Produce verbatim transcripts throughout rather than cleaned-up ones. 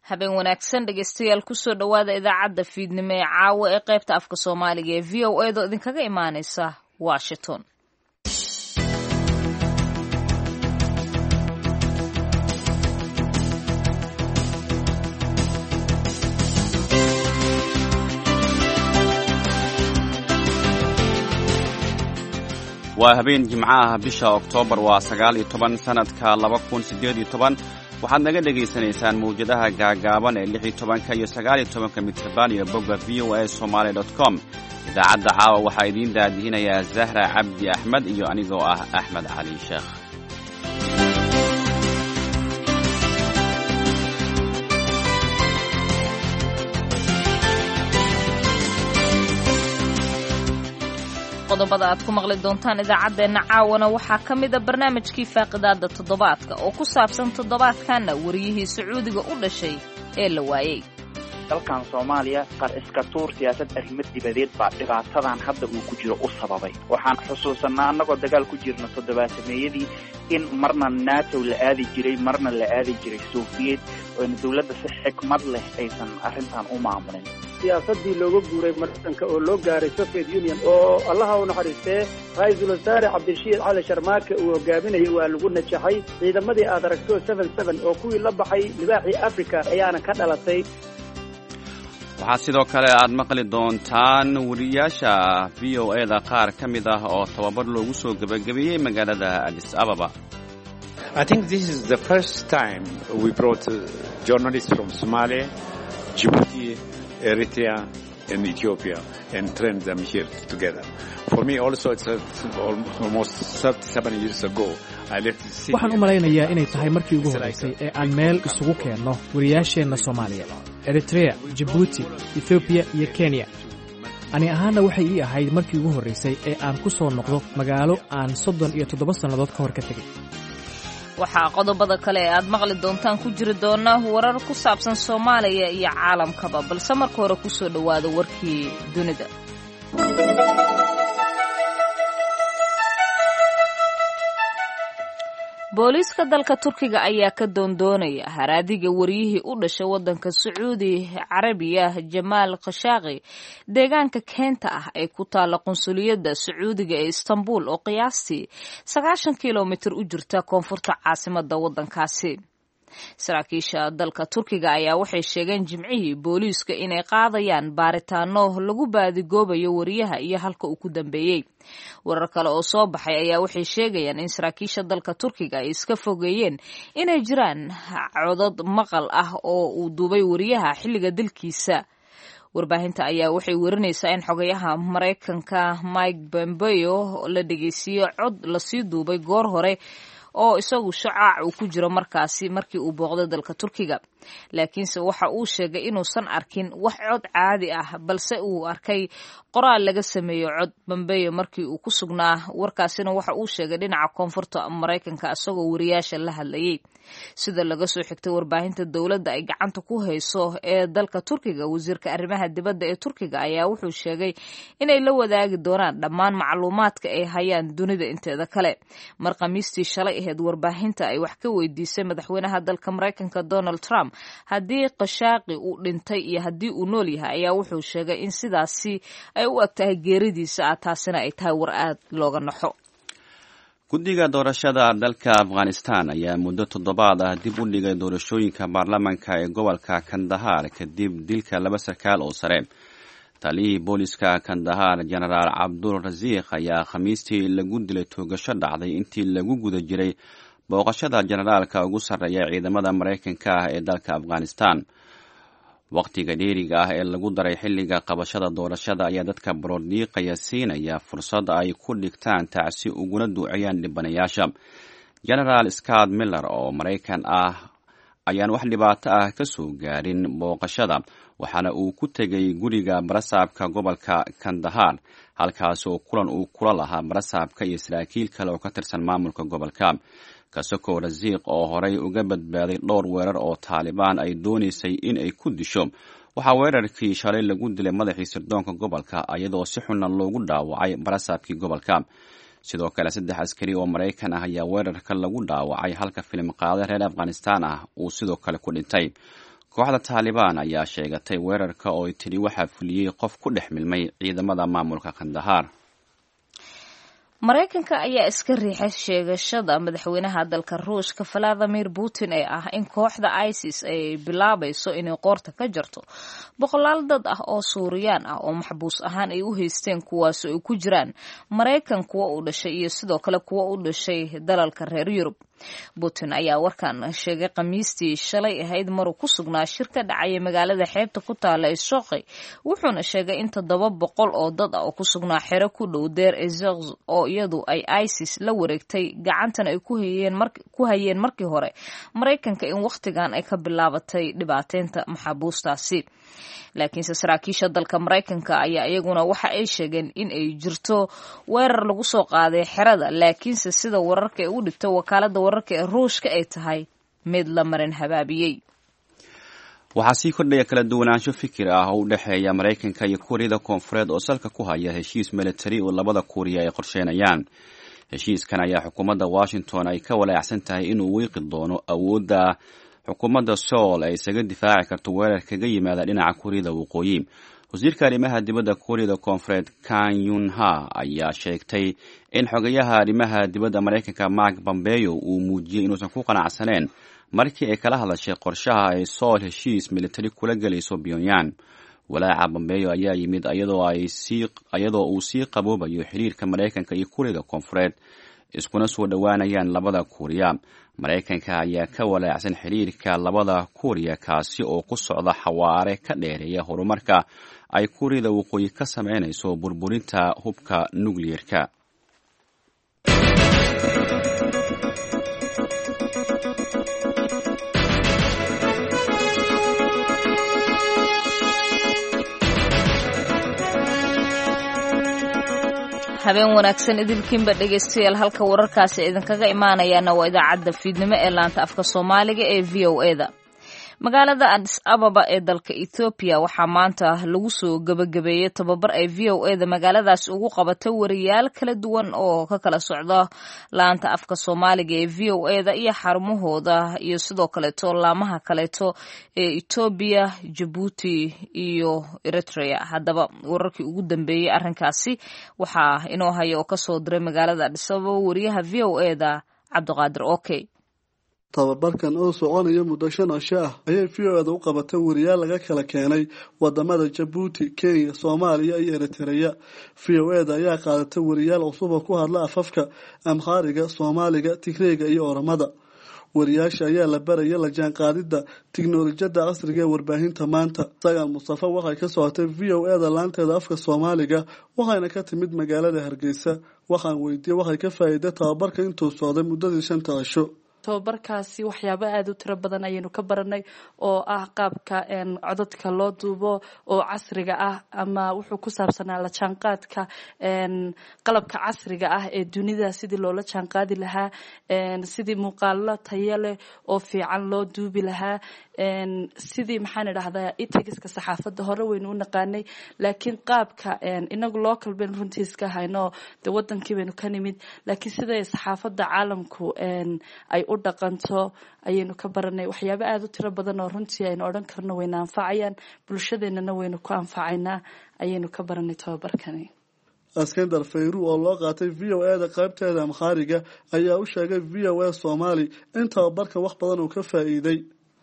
habeen wanaagsan dhegeystayaal kusoo dhowaada idaacadda fiidnimo ee caawa ee qaybta afka soomaaliga ee v o edo idinkaga imaaneysa washington. waa habeen jimco ah bisha oktoobar waa sagaal iyo toban sanadka laba kun siddeed iyo toban waxaad naga dhegaysanaysaan mawjadaha gaagaaban ee lix iyo tobanka iyo sagaal iyo tobanka mitrban iyo bogga v o a somaali dot com idaacadda caawa waxaa idiin daadihinayaa zahra cabdi axmed iyo anigoo ah axmed cali sheekh. qodobada aad ku maqli doontaan idaacaddeenna caawana waxaa ka mid a barnaamijkii faaqidaada toddobaadka oo ku saabsan toddobaadkanna wariyihii sacuudiga u dhashay ee la waayey. dalkan soomaaliya qar iska tuur siyaasad arrimo dibadeed baa dhibaatadan hadda uu ku jiro u sababay. waxaan xusuusanaa annagoo dagaal ku jirna toddobaatameeyadii in marna nato la aadi jiray marna la aadi jiray sofiyeed oona dawladda si xikmad leh aysan arrintan u maamulin. siyaasadii looga guuray maraykanka oo loo gaaray soviet union oo allaha u naxariistee ra-iisul wasaare cabdirashiid cali sharmaake uu hogaaminayay waa lagu najaxay. ciidamadii aad aragto seven seven oo kuwii la baxay libaaxii africa ayaana ka dhalatay. waxaa sidoo kale aad maqli doontaan wariyaasha v o eda qaar ka mid ah oo tababar loogu soo gebagabeeyey magaalada addis ababa. I think this is the first time we brought journalists from Somalia, Djibouti, Eritrea and Ethiopia and trained them here together. For me also it's almost thirty-seven years ago I left the city. waxaan u malaynayaa inay tahay markii ugu horeysay ee aan meel isugu keenno wariyaasheenna Soomaaliya, Eritrea, Djibouti, Ethiopia iyo Kenya. ani ahaana waxay ii ahayd markii ugu horeysay ee aan ku soo noqdo magaalo aan soddon iyo toddoba sannadood ka hor ka tegay. waxaa qodobada kale ee aad maqli doontaan ku jiri doona warar ku saabsan Soomaaliya iyo caalamkaba, balse marka hore ku soo dhawaada warkii dunida. booliiska dalka Turkiga ayaa ka doondoonaya haraadiga wariyihii u dhashay waddanka Sacuudi Carabiya Jamaal Khashoggi deegaanka keenta ah ee ku taala qunsuliyadda Sacuudiga ee Istanbul oo qiyaastii sagaashan kiiloomitir u jirta koonfurta caasimadda waddankaasi. saraakiisha dalka Turkiga ayaa waxay sheegeen jimcihii booliiska inay qaadayaan baaritaano lagu baadigoobayo wariyaha iyo halka uu ku dambeeyey. warar kale oo soo baxay ayaa waxay sheegayaan in saraakiisha dalka Turkiga ay iska fogeeyeen inay jiraan codad maqal ah oo uu duubay wariyaha xilliga dilkiisa. warbaahinta ayaa waxay warinaysaa in xogayaha Mareykanka Mike Pompeo la dhageysiyo cod la sii duubay goor hore oo isagu shacaac uu ku jiro markaasi markii uu booqday dalka Turkiga, laakiinse waxa uu sheegay inuusan arkin wax cod caadi ah balse uu arkay qoraal laga sameeyo cod. Pompeo markii uu ku sugnaa warkaasina waxa uu sheegay dhinaca koonfurta Mareykanka isagoo wariyaasha la hadlayay. sida laga soo xigtay warbaahinta dawladda ay gacanta ku hayso ee dalka Turkiga, wasiirka arrimaha dibadda ee Turkiga ayaa wuxuu sheegay inay la wadaagi doonaan dhammaan macluumaadka ay hayaan dunida inteeda kale. mar khamiistii shalay ahayd warbaahinta ay wax ka weydiisay madaxweynaha dalka Mareykanka Donald Trump haddii Khashoggi uu dhintay iyo haddii uu nool yahay, ayaa wuxuu sheegay in sidaasi ay u egtahay geeridiisa ah, taasina ay tahay war aad looga naxo. guddiga doorashada dalka Afghanistan ayaa muddo toddobaad ah dib u dhigay doorashooyinka baarlamaanka ee gobolka Kandahar kadib dilka laba sarkaal oo sare. taliyihii booliska Kandahar Genaraal Cabdul Raziq ayaa khamiistii lagu dilay toogasho dhacday intii lagu guda jiray booqashada generaalka ugu sarreeya ciidamada Mareykanka ah ee dalka Afghanistan. waqtiga dheeriga ah ee lagu daray xilliga qabashada doorashada ayaa dadka baroordiiqaya siinaya fursad ay ku dhigtaan tacsi uguna duuciyaan dhibanayaasha. Genaraal Scott Miller oo Mareykan ah ayaan wax dhibaato ah ka soo gaarin booqashada, waxaana uu ku tegay guriga barasaabka gobolka Kandahar halkaas oo kulan uu kula lahaa barasaabka iyo saraakiil kale oo ka tirsan maamulka gobolka. kasoko Raziq oo horey uga badbaaday dhowr weerar oo Taliban ay doonaysay in ay ku disho, waxaa weerarkii shalay lagu dilay madaxii sirdoonka gobolka iyadoo si xunna loogu dhaawacay barasaabkii gobolka. sidoo kale saddex askari oo Mareykan ah ayaa weerarka lagu dhaawacay halka filim qaade reer Afghanistan ah uu sidoo kale ku dhintay. kooxda taalibaan ayaa sheegatay weerarka oo ay tidhi waxaa fuliyey qof ku dhex milmay ciidamada maamulka kandahar. maraykanka ayaa iska riixay sheegashada madaxweynaha dalka ruushka valadimir putin ee ah in kooxda isis ay bilaabayso inay qoorta ka jarto boqolaal dad ah oo suuriyaan ah oo maxbuus ahaan ay u haysteen kuwaasoo ay ku jiraan maraykan kuwa u dhashay iyo sidoo kale kuwa u dhashay dalalka reer yurub. putin ayaa warkan sheegay khamiistii shalay ahayd maruu ku sugnaa shir ka dhacaya magaalada xeebta ku taala Soqi, wuxuuna sheegay in toddoba boqol oo dad ah oo ku sugnaa xero ku dhow Deir ez-Zor oo iyadu ay ISIS la wareegtay gacantana ay ku hayeen markii ku hayeen markii hore Mareykanka in waqtigan ay ka bilaabatay dhibaateynta maxaabuustaasi. laakiinse saraakiisha dalka Mareykanka ayaa iyaguna waxa ay sheegeen in ay jirto weerar lagu soo qaaday xerada, laakiinse sida wararka ay u dhigto wakaalada wararka ee Ruushka ay tahay mid la marin habaabiyey. waxaa sii kordhaya kala duwanaansho fikir ah oo u dhexeeya Mareykanka iyo Kuuriyada Koonfureed oo salka ku haya heshiis militari oo labada Kuuriya ay qorsheynayaan. heshiiskan ayaa xukuumadda Washington ay ka walaacsan tahay inuu wiiqi doono awoodda xukuumadda Seoul ay isaga difaaci karto weerar kaga yimaada dhinaca Kuuriyada Waqooyi. wasiirka arrimaha dibadda Kuuriyada Koonfureed Kang Yun-ha ayaa sheegtay in xogayaha arrimaha dibadda Mareykanka Mark Pompeo uu muujiyay inuusan ku qanacsaneen markii ay kala hadashay qorshaha ay Seoul heshiis militari kula galayso Pyongyang. walaaca Pompeo ayaa yimid iyadoo ay sii iyadoo uu sii qaboobayo xiriirka Mareykanka iyo Kuuriyada Koonfureed iskuna soo dhawaanayaan labada Kuuriya. Mareykanka ayaa ka walaacsan xiriirka labada Kuuriya kaasi oo ku socda xawaare ka dheereeya horumarka ay Kuuriyada Waqooyi ka sameynayso burburinta hubka nukliyeerka. habeen wanaagsan idilkiinba dhegaystayaal, halka wararkaasi idinkaga imaanayaana waa idaacadda fiidnimo ee laanta afka Soomaaliga ee V O A da. magaalada Addis Ababa ee dalka Ethiopia waxaa maanta lagu soo gabagabeeyay tababar ay V O A da magaaladaas ugu qabatay wariyaal kala duwan oo ka kala socda laanta afka Soomaaliga ee V O A da iyo xarumahooda iyo sidoo kale laamaha kaleeto ee Ethiopia, Djibouti iyo Eritrea. haddaba wararkii ugu dambeeyay arrinkaasi waxaa inoo haya oo kasoo diray magaalada Addis Ababa wariyaha V O A da Cabdiqaadir Okay. tababarkan oo soconaya muddo shan cisho ah ayay V O A da u qabatay wariyaal laga kala keenay wadamada Djibouti, Kenya, Soomaaliya iyo Eritrea. V O A da ayaa qaadatay wariyaal cusub oo ku hadla afafka Amhariga, Soomaaliga, Tigreega iyo Oromada. wariyaasha ayaa la baraya la jaanqaadida tiknoolajiyada casriga ee warbaahinta maanta. Sagal Mustafa waxay ka socotay V O A da laanteeda afka Soomaaliga waxayna ka timid magaalada Hargeysa. waxaan weydiiyay waxay ka faa'iiday tababarka intuu socday muddadii shanta cisho. tababarkaasi waxyaabo aad u tiro badan ayaynu ka baranay oo ah qaabka codadka loo duubo oo casriga ah, ama wuxuu ku saabsanaa la jaanqaadka qalabka casriga ah ee dunida sidii loola jaanqaadi lahaa, sidii muuqaalo tayo leh oo fiican loo duubi lahaa, sidii maxaan idhahdaa itigiska saxaafadda hore waynu u naqaanay, laakiin qaabka inagu local baynu runtii iska hayno de wadankii baynu ka nimid, laakiin siday saxaafadda caalamku ay u dhaqanto ayaynu ka baranay waxyaabo aad u tiro badan oo runtii aynu odhan karno wayna anfacayaan, bulshadeennana waynu ku anfacaynaa ayaynu ka baranay tababarkani. Askandar Fayru oo loo qaatay V O A da qaybteeda Amhariga ayaa u sheegay V O A Somali in tababarka wax badan uu ka faa'iiday.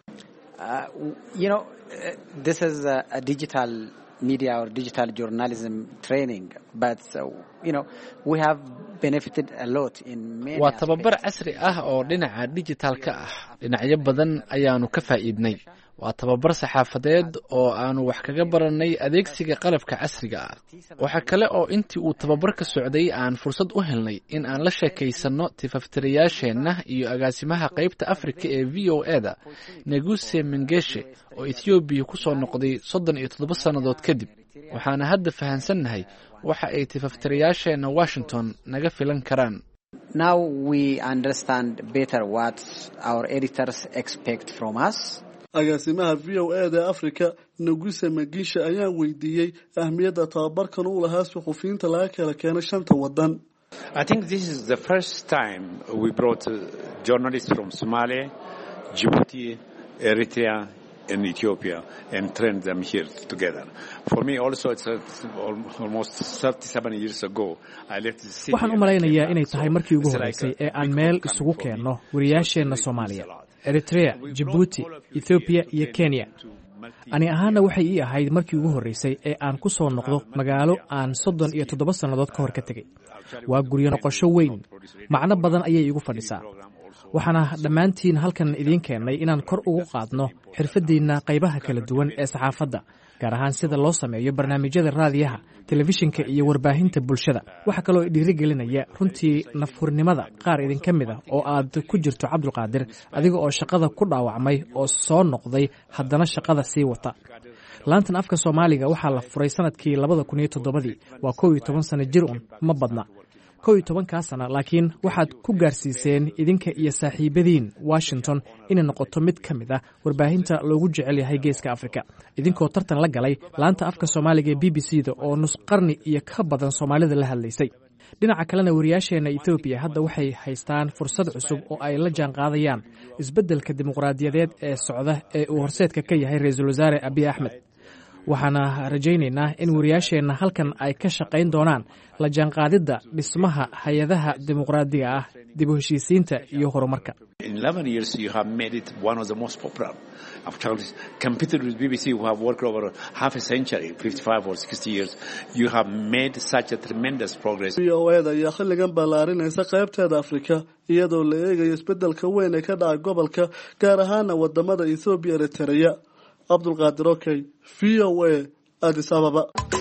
Uh, you know, uh, this is a, a digital media or digital journalism training, but uh, you know, we have benefited a lot in many waa tababar casri ah oo dhinaca digitalka ah. dhinacyo badan ayaanu ka faa'iidnay. waa tababar saxaafadeed oo aanu wax kaga baranay adeegsiga qalabka casriga ah. waxa kale oo intii uu tababarka socday aan fursad u helnay in aan la sheekaysano tifaftirayaasheenna iyo agaasimaha qaybta Afrika ee V O A da Neguse Mengeshe oo Ethiopia ku soo noqday soddon iyo toddoba sanadood kadib. waxaana hadda fahansannahay waxa ay tifaftirayaasheena Washington naga filan karaan. Now we understand better what our editors expect from us. agaasimaha V O A da Afrika Neguse Mengeshe ayaa weydiiyay ahmiyadda tababarkan uu lahaa suxufiyiinta laga kala keenay shanta wadan. I think this is the first time we brought journalists from Somalia, Djibouti, Eritrea in Ethiopia and train them here together. For me also it's almost thirty-seven years ago I left the city. Waxaan u malaynayaa inay tahay markii ugu horeysay ee aan meel isugu keenno wariyaasheenna Soomaaliya, Eritrea, Djibouti, Ethiopia iyo Kenya. Ani ahaana waxay ii ahayd markii ugu horeysay ee aan ku soo noqdo magaalo aan soddon iyo toddoba sannadood ka hor ka tegay. Waa guryo noqosho weyn, macno badan ayay igu fadhisaa. waxaana dhammaantiin halkan idiin keennay inaan kor ugu qaadno xirfadiinna qaybaha kala duwan ee saxaafadda, gaar ahaan sida loo sameeyo barnaamijyada raadiyaha, telefishinka iyo warbaahinta bulshada. waxa kaloo dhiirigelinaya runtii nafhurnimada qaar idinka mid ah oo aad ku jirto Cabdulqaadir, adiga oo shaqada ku dhaawacmay oo soo noqday haddana shaqada sii wata. laantan afka Soomaaliga waxaa la furay sanadkii labada kun iyo toddobadii, waa kow iyo toban sano jir un ma badna. kow iyo tobankaa sana laakiin waxaad ku gaarsiiseen idinka iyo saaxiibadiin Washington inay noqoto mid ka mid ah warbaahinta loogu jecel yahay Geeska Afrika, idinkoo tartan la galay laanta afka Soomaaliga ee B B C da oo nus qarni iyo ka badan Soomaalida la hadlaysay. dhinaca kalena wariyaasheena Ethiopia hadda waxay haystaan fursad cusub oo ay la jaan qaadayaan isbeddelka dimuqraadiyadeed ee socda ee uu horseedka ka yahay Ra'iisul Wasaare Abiy Ahmed. waxaana rajaynaynaa in wariyaasheenna halkan ay ka shaqayn doonaan la jaanqaadidda dhismaha hay-adaha dimuqraadiga ah, dib u heshiisiinta iyo horumarka. In eleven years you have made it one of the most popular. After competed with B B C who have worked over half a century, fifty-five or sixty years, you have made such a tremendous progress. V O A da ayaa xilligan ballaarinaysa qaybteeda Afrika iyadoo la eegayo isbeddelka weyn ee ka dhacay gobolka, gaar ahaan wadamada Ethiopia iyo Eritrea. Cabdulqaadir Okay, V O A, Addis Ababa.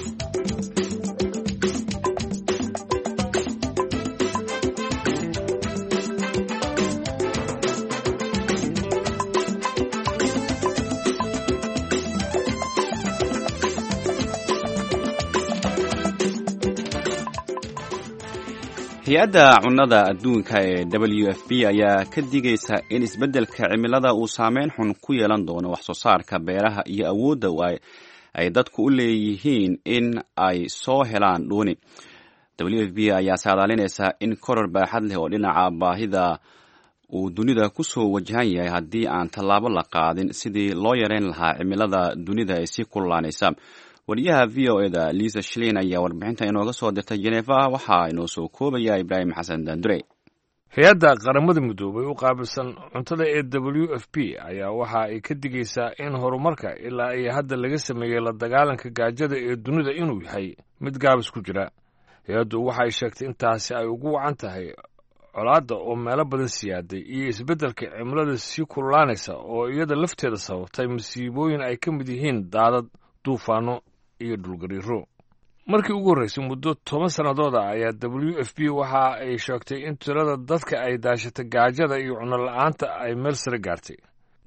hay-adda cunnada adduunka ee W F P ayaa ka digaysa in isbeddelka cimilada uu saameyn xun ku yeelan doono wax soo saarka beeraha iyo awoodda ay dadku u leeyihiin in ay soo helaan dhuuni. W F P ayaa saadaalinaysa in koror baaxad leh oo dhinaca baahida uu dunida ku soo wajahan yahay haddii aan tallaabo la qaadin sidii loo yareyn lahaa cimilada dunida ee sii kululaanaysa. wariyaha V O A da Lisa Schlein ayaa warbixinta inooga soo dirtay Geneva, waxaa inoo soo koobaya Ibrahim Xasan Dandure. hay-adda qaramada midoobay u qaabilsan cuntada ee W F P ayaa waxa ay ka digaysaa in horumarka ilaa ay hadda laga sameeyey la dagaalanka gaajada ee dunida inuu yahay mid gaabis ku jira. hay-addu waxay sheegtay intaasi ay ugu wacan tahay colaadda oo meelo badan siyaaday iyo isbeddelka cimilada sii kululaanaysa oo iyada lafteeda sababtay masiibooyin ay ka mid yihiin daadad, duufaano iyo dhulgariiro. markii ugu horreysay muddo toban sannadooda ayaa W F P waxa ay sheegtay in tirada dadka ay daashatay gaajada iyo cunno la'aanta ay meel sare gaartay.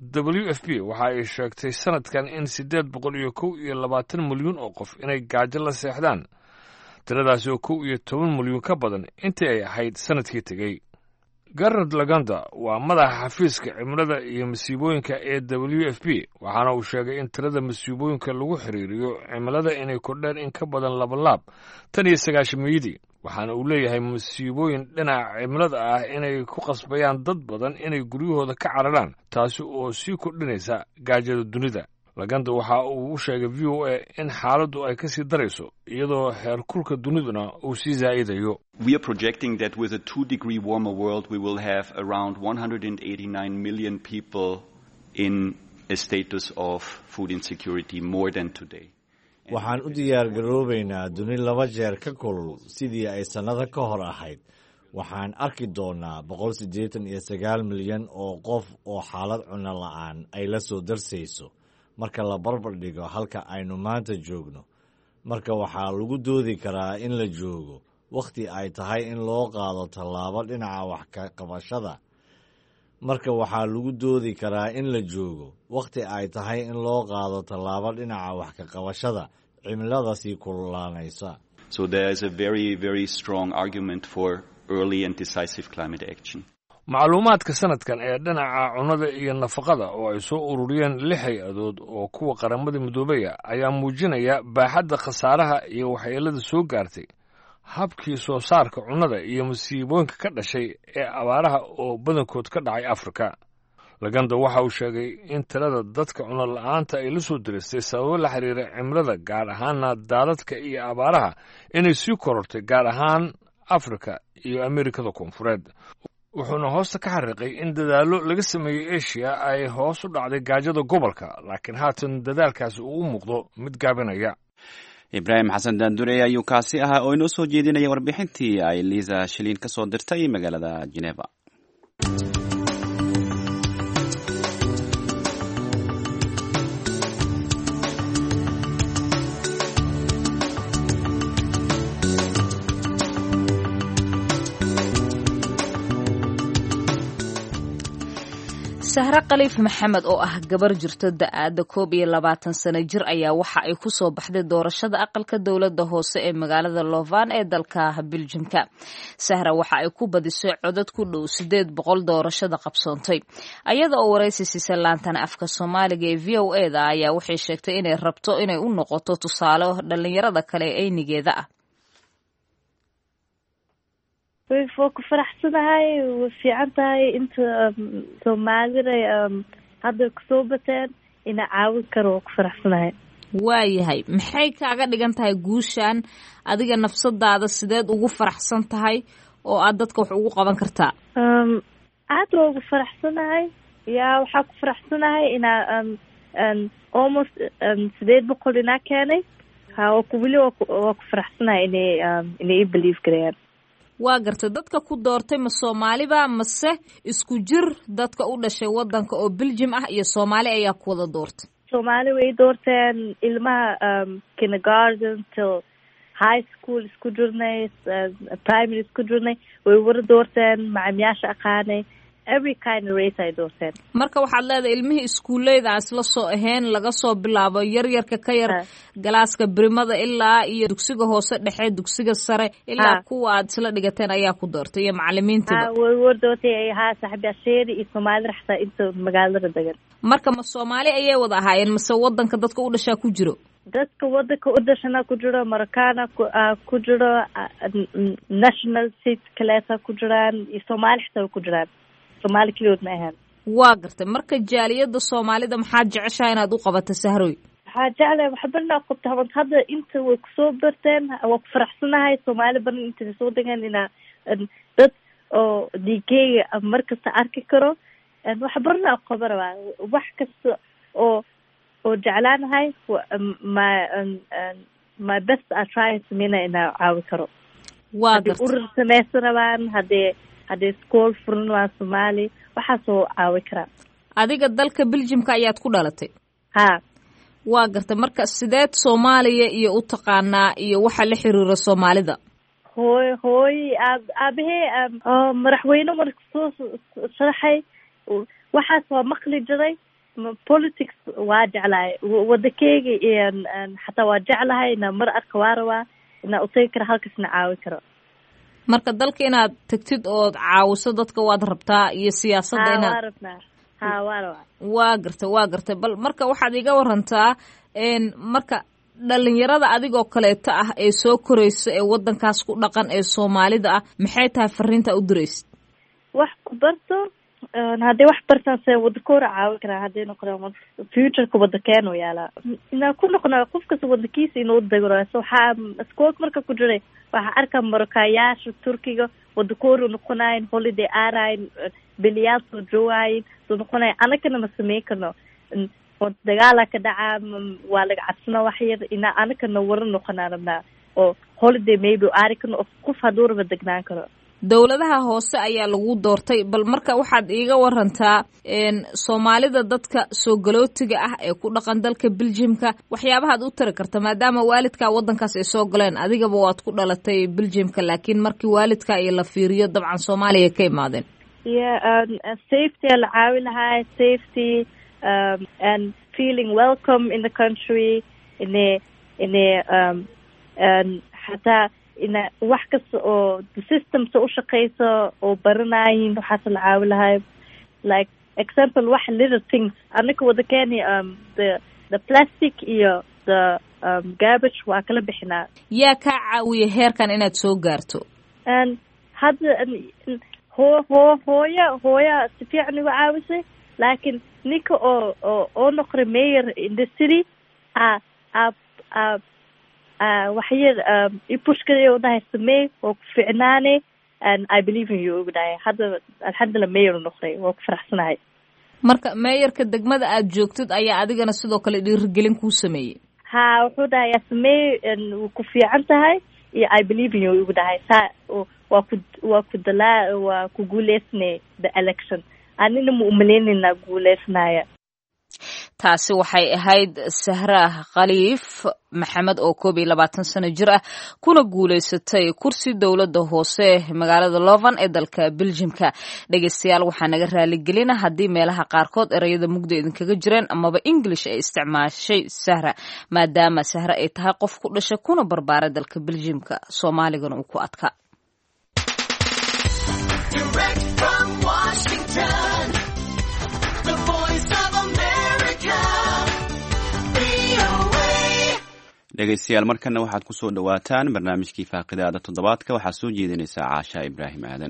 W F P waxa ay sheegtay sanadkan in siddeed boqol iyo kow iyo labaatan milyuun oo qof inay gaajo la seexdaan, tiradaasi oo kow iyo toban milyuun ka badan intii ay ahayd sanadkii tegey. Garnet Laganda waa madaxa xafiiska cimilada iyo masiibooyinka ee W F P, waxaana uu sheegay in tirada masiibooyinka lagu xiriiriyo cimilada inay kordheen in ka badan laba laab tan iyo sagaashameeyadii. waxaana uu leeyahay masiibooyin dhinaca cimilada ah inay ku qasbayaan dad badan inay guryahooda ka cararaan, taasi oo sii kordhinaysa gaajada dunida. Laganda waxa uu u sheegay V O A in xaaladdu ay ka sii darayso iyadoo heerkulka duniduna uu sii zaa'idayo. We are projecting that with a two degree warmer world we will have around one hundred eighty-nine million people in a status of food insecurity more than today. waxaan u diyaar garoobaynaa duni laba jeer ka kulul sidii ay sannado ka hor ahayd. waxaan arki doonaa boqol siddeetan iyo sagaal milyan oo qof oo xaalad cunno la'aan ay la soo darsayso marka la barbar dhigo halka aynu maanta joogno. marka waxaa lagu doodi karaa in la joogo wakhti ay tahay in loo qaado tallaabo dhinaca wax ka qabashada. marka waxaa lagu doodi karaa in la joogo wakhti ay tahay in loo qaado tallaabo dhinaca wax ka qabashada cimilada sii kululaanaysa. So there is a very very strong argument for early and decisive climate action. macluumaadka sanadkan ee dhinaca cunnada iyo nafaqada oo ay soo ururiyeen lix hay-adood oo kuwa qaramada midoobaya ayaa muujinaya baaxadda khasaaraha iyo waxyeelada soo gaartay habkii soo saarka cunnada iyo masiibooyinka ka dhashay ee abaaraha oo badankood ka dhacay Afrika. laganda waxa uu sheegay in tirada dadka cuno la-aanta ay la soo diristay sababo la xiriira cimilada gaar ahaana daadadka iyo abaaraha inay sii korortay gaar ahaan afrika iyo amerikada koonfureed wuxuuna hoosta ka xariiqay in dadaallo laga sameeyey asia ay hoos u dhacday gaajada gobolka laakiin haatan dadaalkaasi uu u muuqdo mid gaabinaya ibraahim xasan daandure ayuu kaasi ahaa oo inoo soo jeedinaya warbixintii ay liisa shiliin ka soo dirtay magaalada geneva sahre khaliif maxamed oo ah gabar jirto da-aada koob iyo labaatan sano jir ayaa waxa ay ku soo baxday doorashada aqalka dowladda hoose ee magaalada lovan ee dalka biljimka sahra waxa ay ku badisay codad ku dhow sideed boqol doorashada qabsoontay ayada oo waraysi siisay laantana afka soomaaliga ee v o e da ayaa waxay sheegtay inay rabto inay u noqoto tusaale dhalinyarada kale ee aynigeeda ah waa ku faraxsanahay way fiican tahay inta soomaalida hadda kusoo bateen ina caawin karo waa ku faraxsanahay waayahay maxay kaaga dhigan tahay guushan adiga nafsadaada sideed ugu faraxsan tahay oo aad dadka wax ugu qaban kartaa aad waa ugu faraxsanahay yaa waxaa ku faraxsanahay inaa almost sideed boqol inaa keenay ha weli waa ku faraxsanahay inay inay i believe garayaan waa gartay dadka ku doortay ma soomaaliba mase isku jir dadka u dhashay wadanka oo Belgium ah iyo Soomaali ayaa ku wada doortay Soomaali way doorteen ilmaha kindergarten till high school isku jirnay primary isku jirnay way wada doorteen macamiyaasha aqaanay every kind of race ay doorteen marka waxaad leedahay ilmihii iskuuleyda aan isla soo ahayn laga soo bilaabo yar yarka ka yar galaaska birimada ilaa iyo dugsiga hoose dhexe dugsiga sare ilaa kuwa aad isla dhigateen ayaa ku doortay iyo macallimiintiba way wada doortay ha saaxiibayaasheeda iyo Soomaali raxta inta magaalada degan marka ma Soomaali ayay wada ahaayeen mase wadanka dadka u dhashaa ku jiro dadka wadanka u dhashana ku jiro Marakaana ku jiro national state kaleeta ku jiraan iyo Soomaali xitaa ku jiraan Soomaali kaliya ma ahan waa gartay marka jaaliyada Soomaalida maxaa jeceshaa inaad u qabato Sahroy waxaa jeclahay waxbarna qabta hadda inta way ku soo barteen waa ku faraxsanahay Soomaali badan inta soo degan ina dad oo digay markasta arki karo waxbarna qabarwa wax kasta oo oo jeclaanahay ma my best I try to mina ina caawi karo waa gartay urur sameysanaban hadee hadii school furan waa Soomaali waxa soo caawi kara adiga dalka Belgiumka ayaad ku dhalatay ha waa gartay marka sideed Soomaaliya iyo u taqaanaa iyo waxa la xiriira Soomaalida hooy hooy abahe madaxweyne markuu soo sharaxay waxa soo maqli jiray politics waa jeclahay wadakeyga iyo xataa waa jeclahay ina mar arkawaarawa ina u tagi kara halkaasna caawi karo marka dalka inaad tagtid ood caawiso dadka waad rabtaa iyo siyaasadda inaad ha waa waa gartay waa gartay bal marka waxaad iga warantaa marka dhalinyarada adigoo kaleeto ah ee soo koraysa ee wadankaas ku dhaqan ee Soomaalida ah maxay tahay fariinta u diraysid wax ku barto haddii wax bartaan se wadakooda caawi karaa haddii noqdo futureka wadakeenu yaala inaa ku noqona qof kasta wadankiisa inuu degro waxaa iskoolka marka ku jiray waxaa arkaa marokaayaasha Turkiga wadakooda noqonayn holiday aarayn biliyaal soo joogayn soo noqonayn anakana ma sameyn karno dagaala ka dhacaa waa laga cabsana wax yar inaa anakana wara noqonaa rabnaa oo holiday maybe aari karno qof hadduu raba degnaan karo dowladaha hoose ayaa lagu doortay bal marka waxaad iiga warantaa Soomaalida dadka soo galootiga ah ee ku dhaqan dalka Belgiumka waxyaabahaad u tiri karta maadaama waalidka wadankaas ay soo galeen adigaba waad ku dhalatay Belgiumka laakiin markii waalidka ay la fiiriyo dabcan Soomaaliya ka imaadeen yeah um, safety la caawi lahaa safety um, and feeling welcome in the country in a in a um, and hataa ina wax kasta oo systemsa u shaqeyso oo baranayin waxaas la caawi lahay like example wax little things anaka wada keeni um, the the plastic iyo the um, garbage waa kala bixinaa yaa ka caawiya heerkan inaad soo gaarto and hadda ho ho hooya hooya si fiican uga caawisay laakiin ninka oo oo oo noqday mayor in the city a a a waxyar ipushkay oo dhahay samee oo ku fiicnaane and I believe in you ogdahay hadda alxamdulillah mayor noqday waa ku faraxsanahay. marka mayorka degmada aad joogtid ayaa adigana sidoo kale dhiirigelin kuu sameeyey? ha wuxuu dhahay samee wuu ku fiican tahay iyo I believe in you ogdahay saa waa ku waa ku dalaa waa ku guuleysnay the election anina mu umaleynayna guuleysnaya. taasi waxay ahayd Sahra Khaliif Maxamed oo koob iyo labaatan sano jir ah kuna guuleysatay kursi dowladda hoose magaalada Leuven ee dalka Belgiumka. dhageystayaal waxaa naga raali gelina haddii meelaha qaarkood erayada mugda idinkaga jireen amaba English ay isticmaashay Sahra maadaama Sahra ay tahay qof ku dhashay kuna barbaaray dalka Belgiumka Soomaaligana uu ku adkaa. dhegeystayaal markana waxaad ku soo dhawaataan barnaamijkii faaqidaada toddobaadka waxaa soo jeedinaysa Caasha Ibraahim Aadan.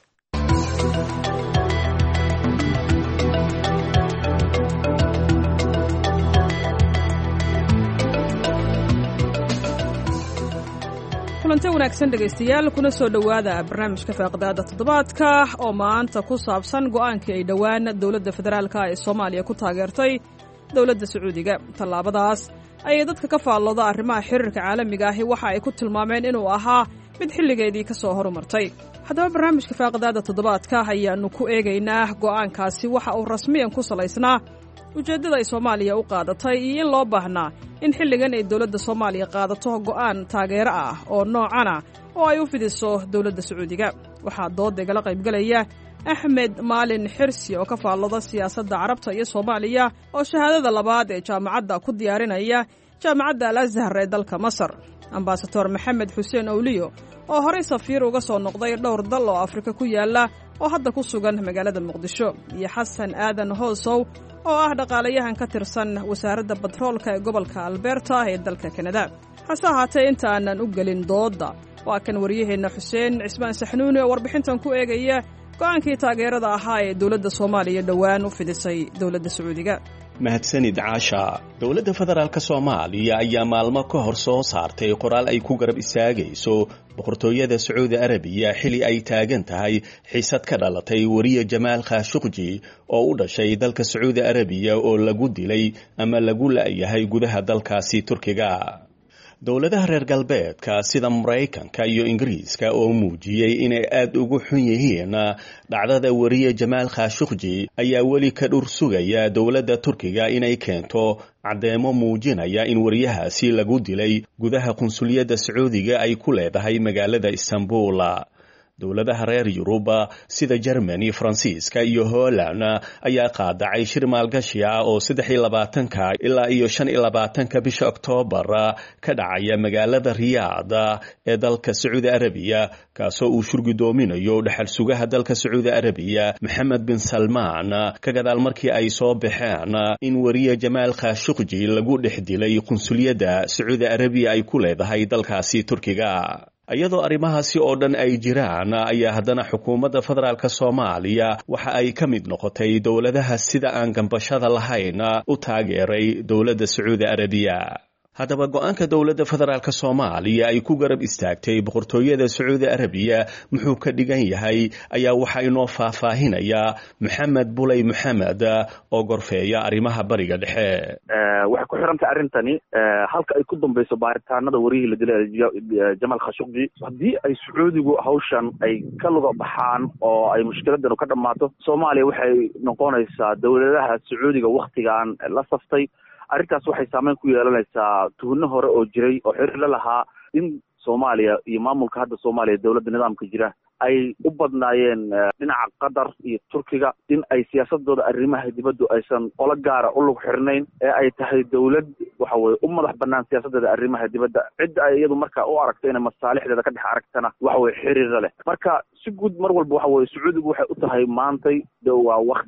kulanti wanaagsan dhegaystayaal kuna soo dhowaada barnaamijka faaqidaada toddobaadka oo maanta ku saabsan go'aankii ay dhowaan dowladda federaalka ee Soomaaliya ku taageertay dowladda Sacuudiga. tallaabadaas ayay dadka ka faallooda arrimaha xiriirka caalamiga ahi waxa ay ku tilmaameen inuu ahaa mid xilligeedii ka soo horumartay. haddaba barnaamijka faaqidaada toddobaadka ayaannu ku eegaynaa go'aankaasi waxa uu rasmiyan ku salaysnaa ujeeddada ay Soomaaliya u qaadatay iyo in loo baahnaa in xilligan ay dowladda Soomaaliya qaadato go'aan taageero ah oo noocan ah oo ay u fidiso dowladda Sacuudiga. waxaa dood igala qaybgalaya Axmed Maalin Xirsi oo ka faallooda siyaasadda Carabta iyo Soomaaliya oo shahaadada labaad ee jaamacadda ku diyaarinaya jaamacadda Al-Azhar ee dalka Masar. Ambassador Maxamed Xuseen Awliyo oo horey safiir uga soo noqday dhowr dal oo Afrika ku yaala oo hadda ku sugan magaalada Muqdisho, iyo Xasan Aadan Hoosow oo ah dhaqaalayahan ka tirsan wasaaradda batroolka ee gobolka Alberta ee dalka Canada. hase ahaatee inta aanan u gelin doodda waa kan wariyaheenna Xuseen Cismaan Saxnuuni oo warbixintan ku eegaya go'aankii taageerada ahaa ee dowladda Soomaaliya dhowaan u fidisay dowladda Sacuudiga. mahadsanid Caasha. dowladda federaalka Soomaaliya ayaa maalmo ka hor soo saartay qoraal ay ku garab istaagayso boqortooyada Sacuudi Arabiya xili ay taagan tahay xiisad ka dhalatay wariye Jamaal Khashoggi oo u dhashay dalka Sacuudi Arabiya oo lagu dilay ama lagu laayahay gudaha dalkaasi Turkiga. dowladaha reer galbeedka sida Mareykanka iyo Ingiriiska oo muujiyay inay aad ugu xun yihiin dhacdada wariye Jamaal Khashoggi ayaa weli ka dhur sugaya dowladda Turkiga inay keento caddeemo muujinaya in wariyahaasi lagu dilay gudaha qunsuliyadda Sacuudiga ay ku leedahay magaalada Istanbul. dowladaha reer Yuruba sida Germany, Faransiiska iyo Holland ayaa qaadacay shir maalgashi ah oo saddex iyo labaatanka ilaa iyo shan iyo labaatanka bisha Oktoobar ka dhacaya magaalada Riyadh ee dalka Sacuudi Arabiya, kaasoo uu shirgudoominayo dhaxal sugaha dalka Sacuudi Arabiya Mohammed bin Salman ka gadaal markii ay soo baxeen in wariye Jamaal Khashoggi lagu dhex dilay qunsuliyadda Sacuudi Arabiya ay ku leedahay dalkaasi Turkiga. iyadoo arrimahaasi oo dhan ay jiraan ayaa haddana xukuumadda federaalka Soomaaliya waxa ay ka mid noqotay dowladaha sida aan gambashada lahayn u taageeray dowladda Sacuudi Arabiya. haddaba go'aanka dowladda federaalka Soomaaliya ay ku garab istaagtay boqortooyada Sacuudi Arabiya muxuu ka dhigan yahay ayaa waxa inoo faahfaahinaya Maxamed Bulay Maxamed oo gorfeeya arrimaha bariga dhexe. waxay ku xirantay arrintani halka ay ku dambayso baaritaanada wariyihii la dilay Jamaal Khashoggi. haddii ay Sacuudigu hawshan ay ka luga baxaan oo ay mushkiladanu ka dhammaato, Soomaaliya waxay noqonaysaa dowladaha Sacuudiga wakhtigan la saftay. arrintaas waxay saameyn ku yeelanaysaa tuhno hore oo jiray oo xiriir la lahaa in Soomaaliya iyo maamulka hadda Soomaaliya dowladda nidaamka jira ay u badnaayeen dhinaca Qatar iyo Turkiga, in ay siyaasadooda arrimaha dibadda aysan qolo gaara u lug xirnayn ee ay tahay dowlad waxa weeye u madax bannaan siyaasadeeda arrimaha dibadda. cidda ay iyadu marka u aragto inay masaalixdeeda ka dhex aragtana waxa weeye xiriir leh. marka si guud mar walba waxa weeye Sacuudigu waxay u tahay maantay waa waqti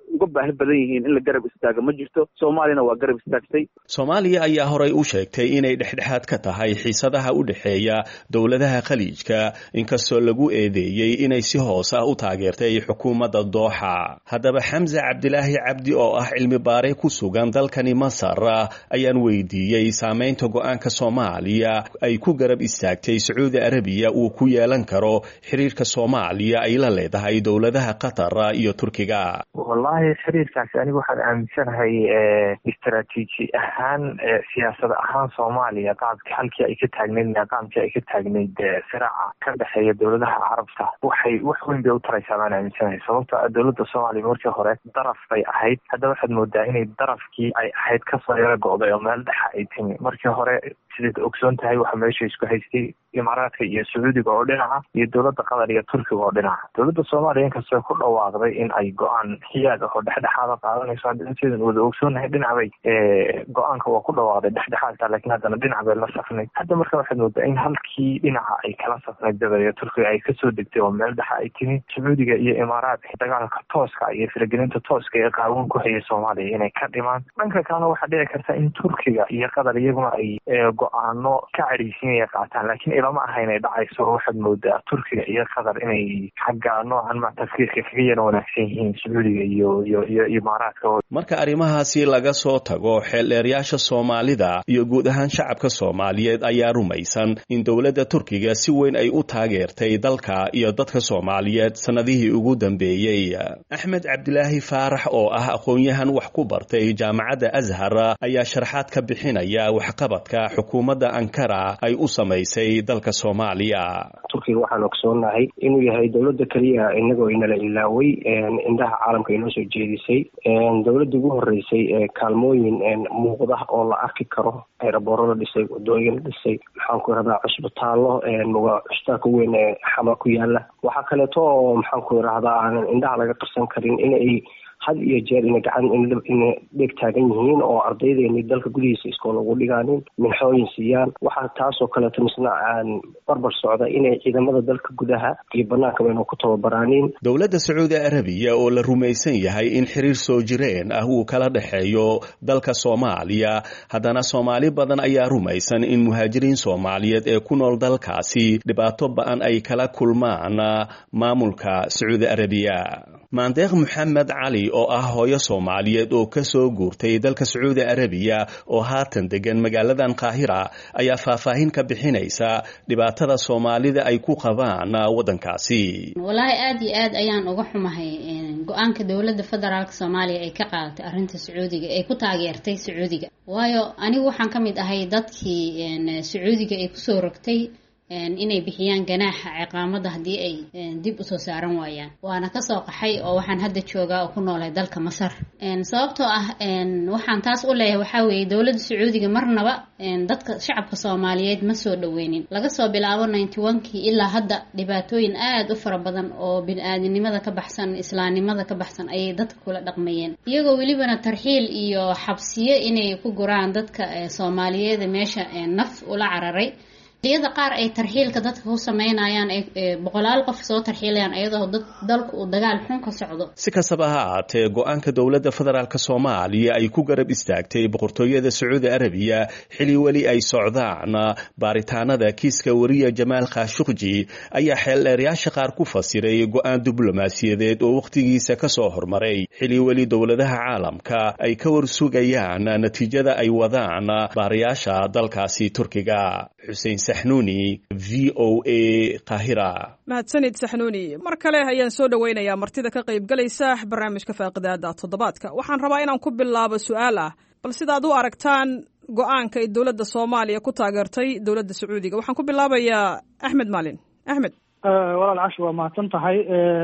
uga baahi badan yihiin in la garab istaago ma jirto. Soomaaliyana waa garab istaagtay. Soomaaliya ayaa horay u sheegtay inay dhexdhexaad ka tahay xiisadaha u dhexeeya dowladaha khaliijka inkastoo lagu eedeeyey inay si hoos ah u taageertay xukuumadda Dooxa. Haddaba Xamse Cabdilaahi Cabdi oo ah cilmi baare ku sugan dalkani Masar ayaan weydiiyey saameynta go'aanka Soomaaliya ay ku garab istaagtay Sacuudi Arabiya uu ku yeelan karo xiriirka Soomaaliya ay la leedahay dowladaha Qatar iyo Turkiga. Wallahi xiriirkaasi anigu waxaan aaminsanahay istaraatiiji ahaan siyaasad ahaan Soomaaliya qaabka halkii ay ka taagneyd nidaamkii ay ka taagneyd siraaca ka dhexeeya dowladaha Carabta waxay wax weyn bay u taraysaa baan aaminsanahay. Sababta dowladda Soomaaliya markii hore daraf bay ahayd, hadda waxaad moodaa inay darafkii ay ahayd ka soo yara go'day oo meel dhexa ay timi. Markii hore sidaad ogsoon tahay waxa meesha isku haystay Imaaraadka iyo Sacuudiga oo dhinaca iyo dowladda Qatar iyo Turkiga oo dhinaca. Dowladda Soomaaliya inkastoo ku dhawaaqday in ay go'aan xiyaad ah oo dhexdhexaad qaadanayso sidaan wada ogsoonahay dhinaca bay go'aanka waa ku dhawaaqday dhexdhexaadka laakiin haddana dhinaca bay la safnay. Hadda marka waxaad moodaa in halkii dhinaca ay kala safnay dabada Turkiga ay kasoo degtay oo meel dhexa ay timi. Sacuudiga iyo Imaaraadka dagaalka tooska iyo faragelinta tooska ee qaawan ku hayay Soomaaliya inay ka dhimaan. Dhanka kalena waxaa dhici karta in Turkiga iyo Qatar iyaguna ay go'aano ka careysiinaya qaataan laakiin ilama aha inay dhacayso. Waxaad moodaa Turkiga iyo Qatar inay xagga noocan ma tafkiirka kaga yara wanaagsan yihiin Sacuudiga iyo iyo iyo Imaaraadka. Marka arrimahaasi laga soo tago xeeldheerayaasha Soomaalida iyo guud ahaan shacabka Soomaaliyeed ayaa rumaysan in dowladda Turkiga si weyn ay u taageertay dalka iyo dadka Soomaaliyeed sanadihii ugu dambeeyay. Axmed Cabdilaahi Faarax oo ah aqoon-yahan wax ku bartay jaamacadda Azhar ayaa sharaxaad ka bixinaya waxqabadka xukuumadda Ankara ay u samaysay dalka Soomaaliya. Turkiga waxaan ogsoonahay inuu yahay dowladda kaliya inagoo inala ilaaway indhaha caalamka inoo soo jeedisay dowladda ugu horeysay ee kaalmooyin muuqda oo la arki karo aerobooro la dhisay, wadooyin la dhisay, maxaan ku irahdaa cusbitaallo cusbitaalka weyn ee Xama ku yaala. Waxaa kaleeto oo maxaan ku irahdaa aanan indhaha laga qarsan karin inay had iyo jeer ina gacan ina dheeg taagan yihiin oo ardaydeeni dalka gudihiisa iskool ugu dhigaanin minxooyin siiyaan. waxaa taasoo kaleeto misna aan barbar socda inay ciidamada dalka gudaha iyo banaanka baynu ku tababaraanin. dowladda Sacuudi Arabiya oo la rumaysan yahay in xiriir soo jireen ah uu kala dhexeeyo dalka Soomaaliya, haddana Soomaali badan ayaa rumaysan in muhaajiriin Soomaaliyeed ee ku nool dalkaasi dhibaato ba'an ay kala kulmaan maamulka Sacuudi Arabiya. Maandeeq Maxamed Cali oo ah hooyo Soomaaliyeed oo ka soo guurtay dalka Sacuudi Arabiya oo haatan degan magaaladan Qaahira ayaa faahfaahin ka bixinaysa dhibaatada Soomaalida ay ku qabaan wadankaasi. Wallahi aad iyo aad ayaan uga xumahay go'aanka dowladda federaalka Soomaaliya ay ka qaadatay arrinta Sacuudiga ay ku taageertay Sacuudiga. Waayo anigu waxaan ka mid ahay dadkii Sacuudiga ay ku soo rogtay inay bixiyaan ganaaxa ciqaamada hadii ay dib u soo saaran waayaan. Waana ka soo qaxay oo waxaan hadda joogaa oo ku noolay dalka Masar. Sababtoo ah waxaan taas u leeyahay waxa weeye dowladda Sacuudiga marnaba dadka shacabka Soomaaliyeed ma soo dhaweynin. Laga soo bilaabo ninety-one-kii ilaa hadda dhibaatooyin aad u fara badan oo bini'aadanimada ka baxsan, islaamnimada ka baxsan ayay dadka kula dhaqmayeen. Iyagoo welibana tarxiil iyo xabsiye inay ku guraan dadka Soomaaliyeed meesha naf ula cararay. iyada qaar ay tarxiilka dadka u sameynayaan ay boqolaal qof soo tarxiilayaan iyadoo dad dalka uu dagaal xun ka socdo. Si kastaba ha ahaatee go'aanka dowladda federaalka Soomaaliya ay ku garab istaagtay boqortooyada Sacuudi Arabiya xili wali ay socdaan baaritaanada kiiska wariye Jamaal Khashoggi ayaa xeeldheerayaasha qaar ku fasiray go'aan diblomaasiyadeed oo waqtigiisa ka soo hormaray xili wali dowladaha caalamka ay ka warsugayaan natiijada ay wadaan baarayaasha dalkaasi Turkiga. Xuseen Saxnuuni, V O A, Qaahira. mahadsanid Saxnuuni. mar kale ayaan soo dhaweynayaa martida ka qayb galaysa barnaamijka faaqidaada toddobaadka. waxaan rabaa inaan ku bilaabo su'aal ah bal sidaad u aragtaan go'aanka ay dowladda Soomaaliya ku taageertay dowladda Sacuudiga. waxaan ku bilaabayaa Axmed Maalin. Axmed. walaal Cash waa mahadsan tahay.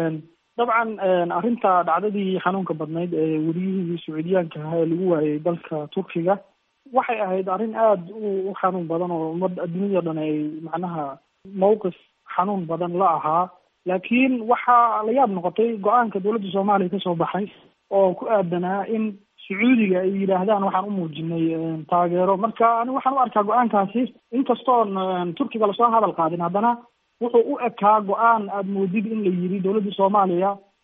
dabcan arrinta dhacdadii xanuunka badnayd ee wariyihii Sacuudiyaanka ahaa ee lagu waayay dalka Turkiga waxay ahayd arrin aad u xanuun badan oo ummadda adduunyada dhan ay macnaha mowqif xanuun badan la ahaa. laakiin waxaa la yaab noqotay go-aanka dowladda Soomaaliya ka soo baxay oo ku aadanaa in Sacuudiga ay yidhaahdaan waxaan u muujinay taageero. marka aniga waxaan u arkaa go-aankaasi inkastoon Turkiga lasoo hadal qaadin haddana wuxuu u ekaa go-aan aad moodid in la yidhi dowladda Soomaaliya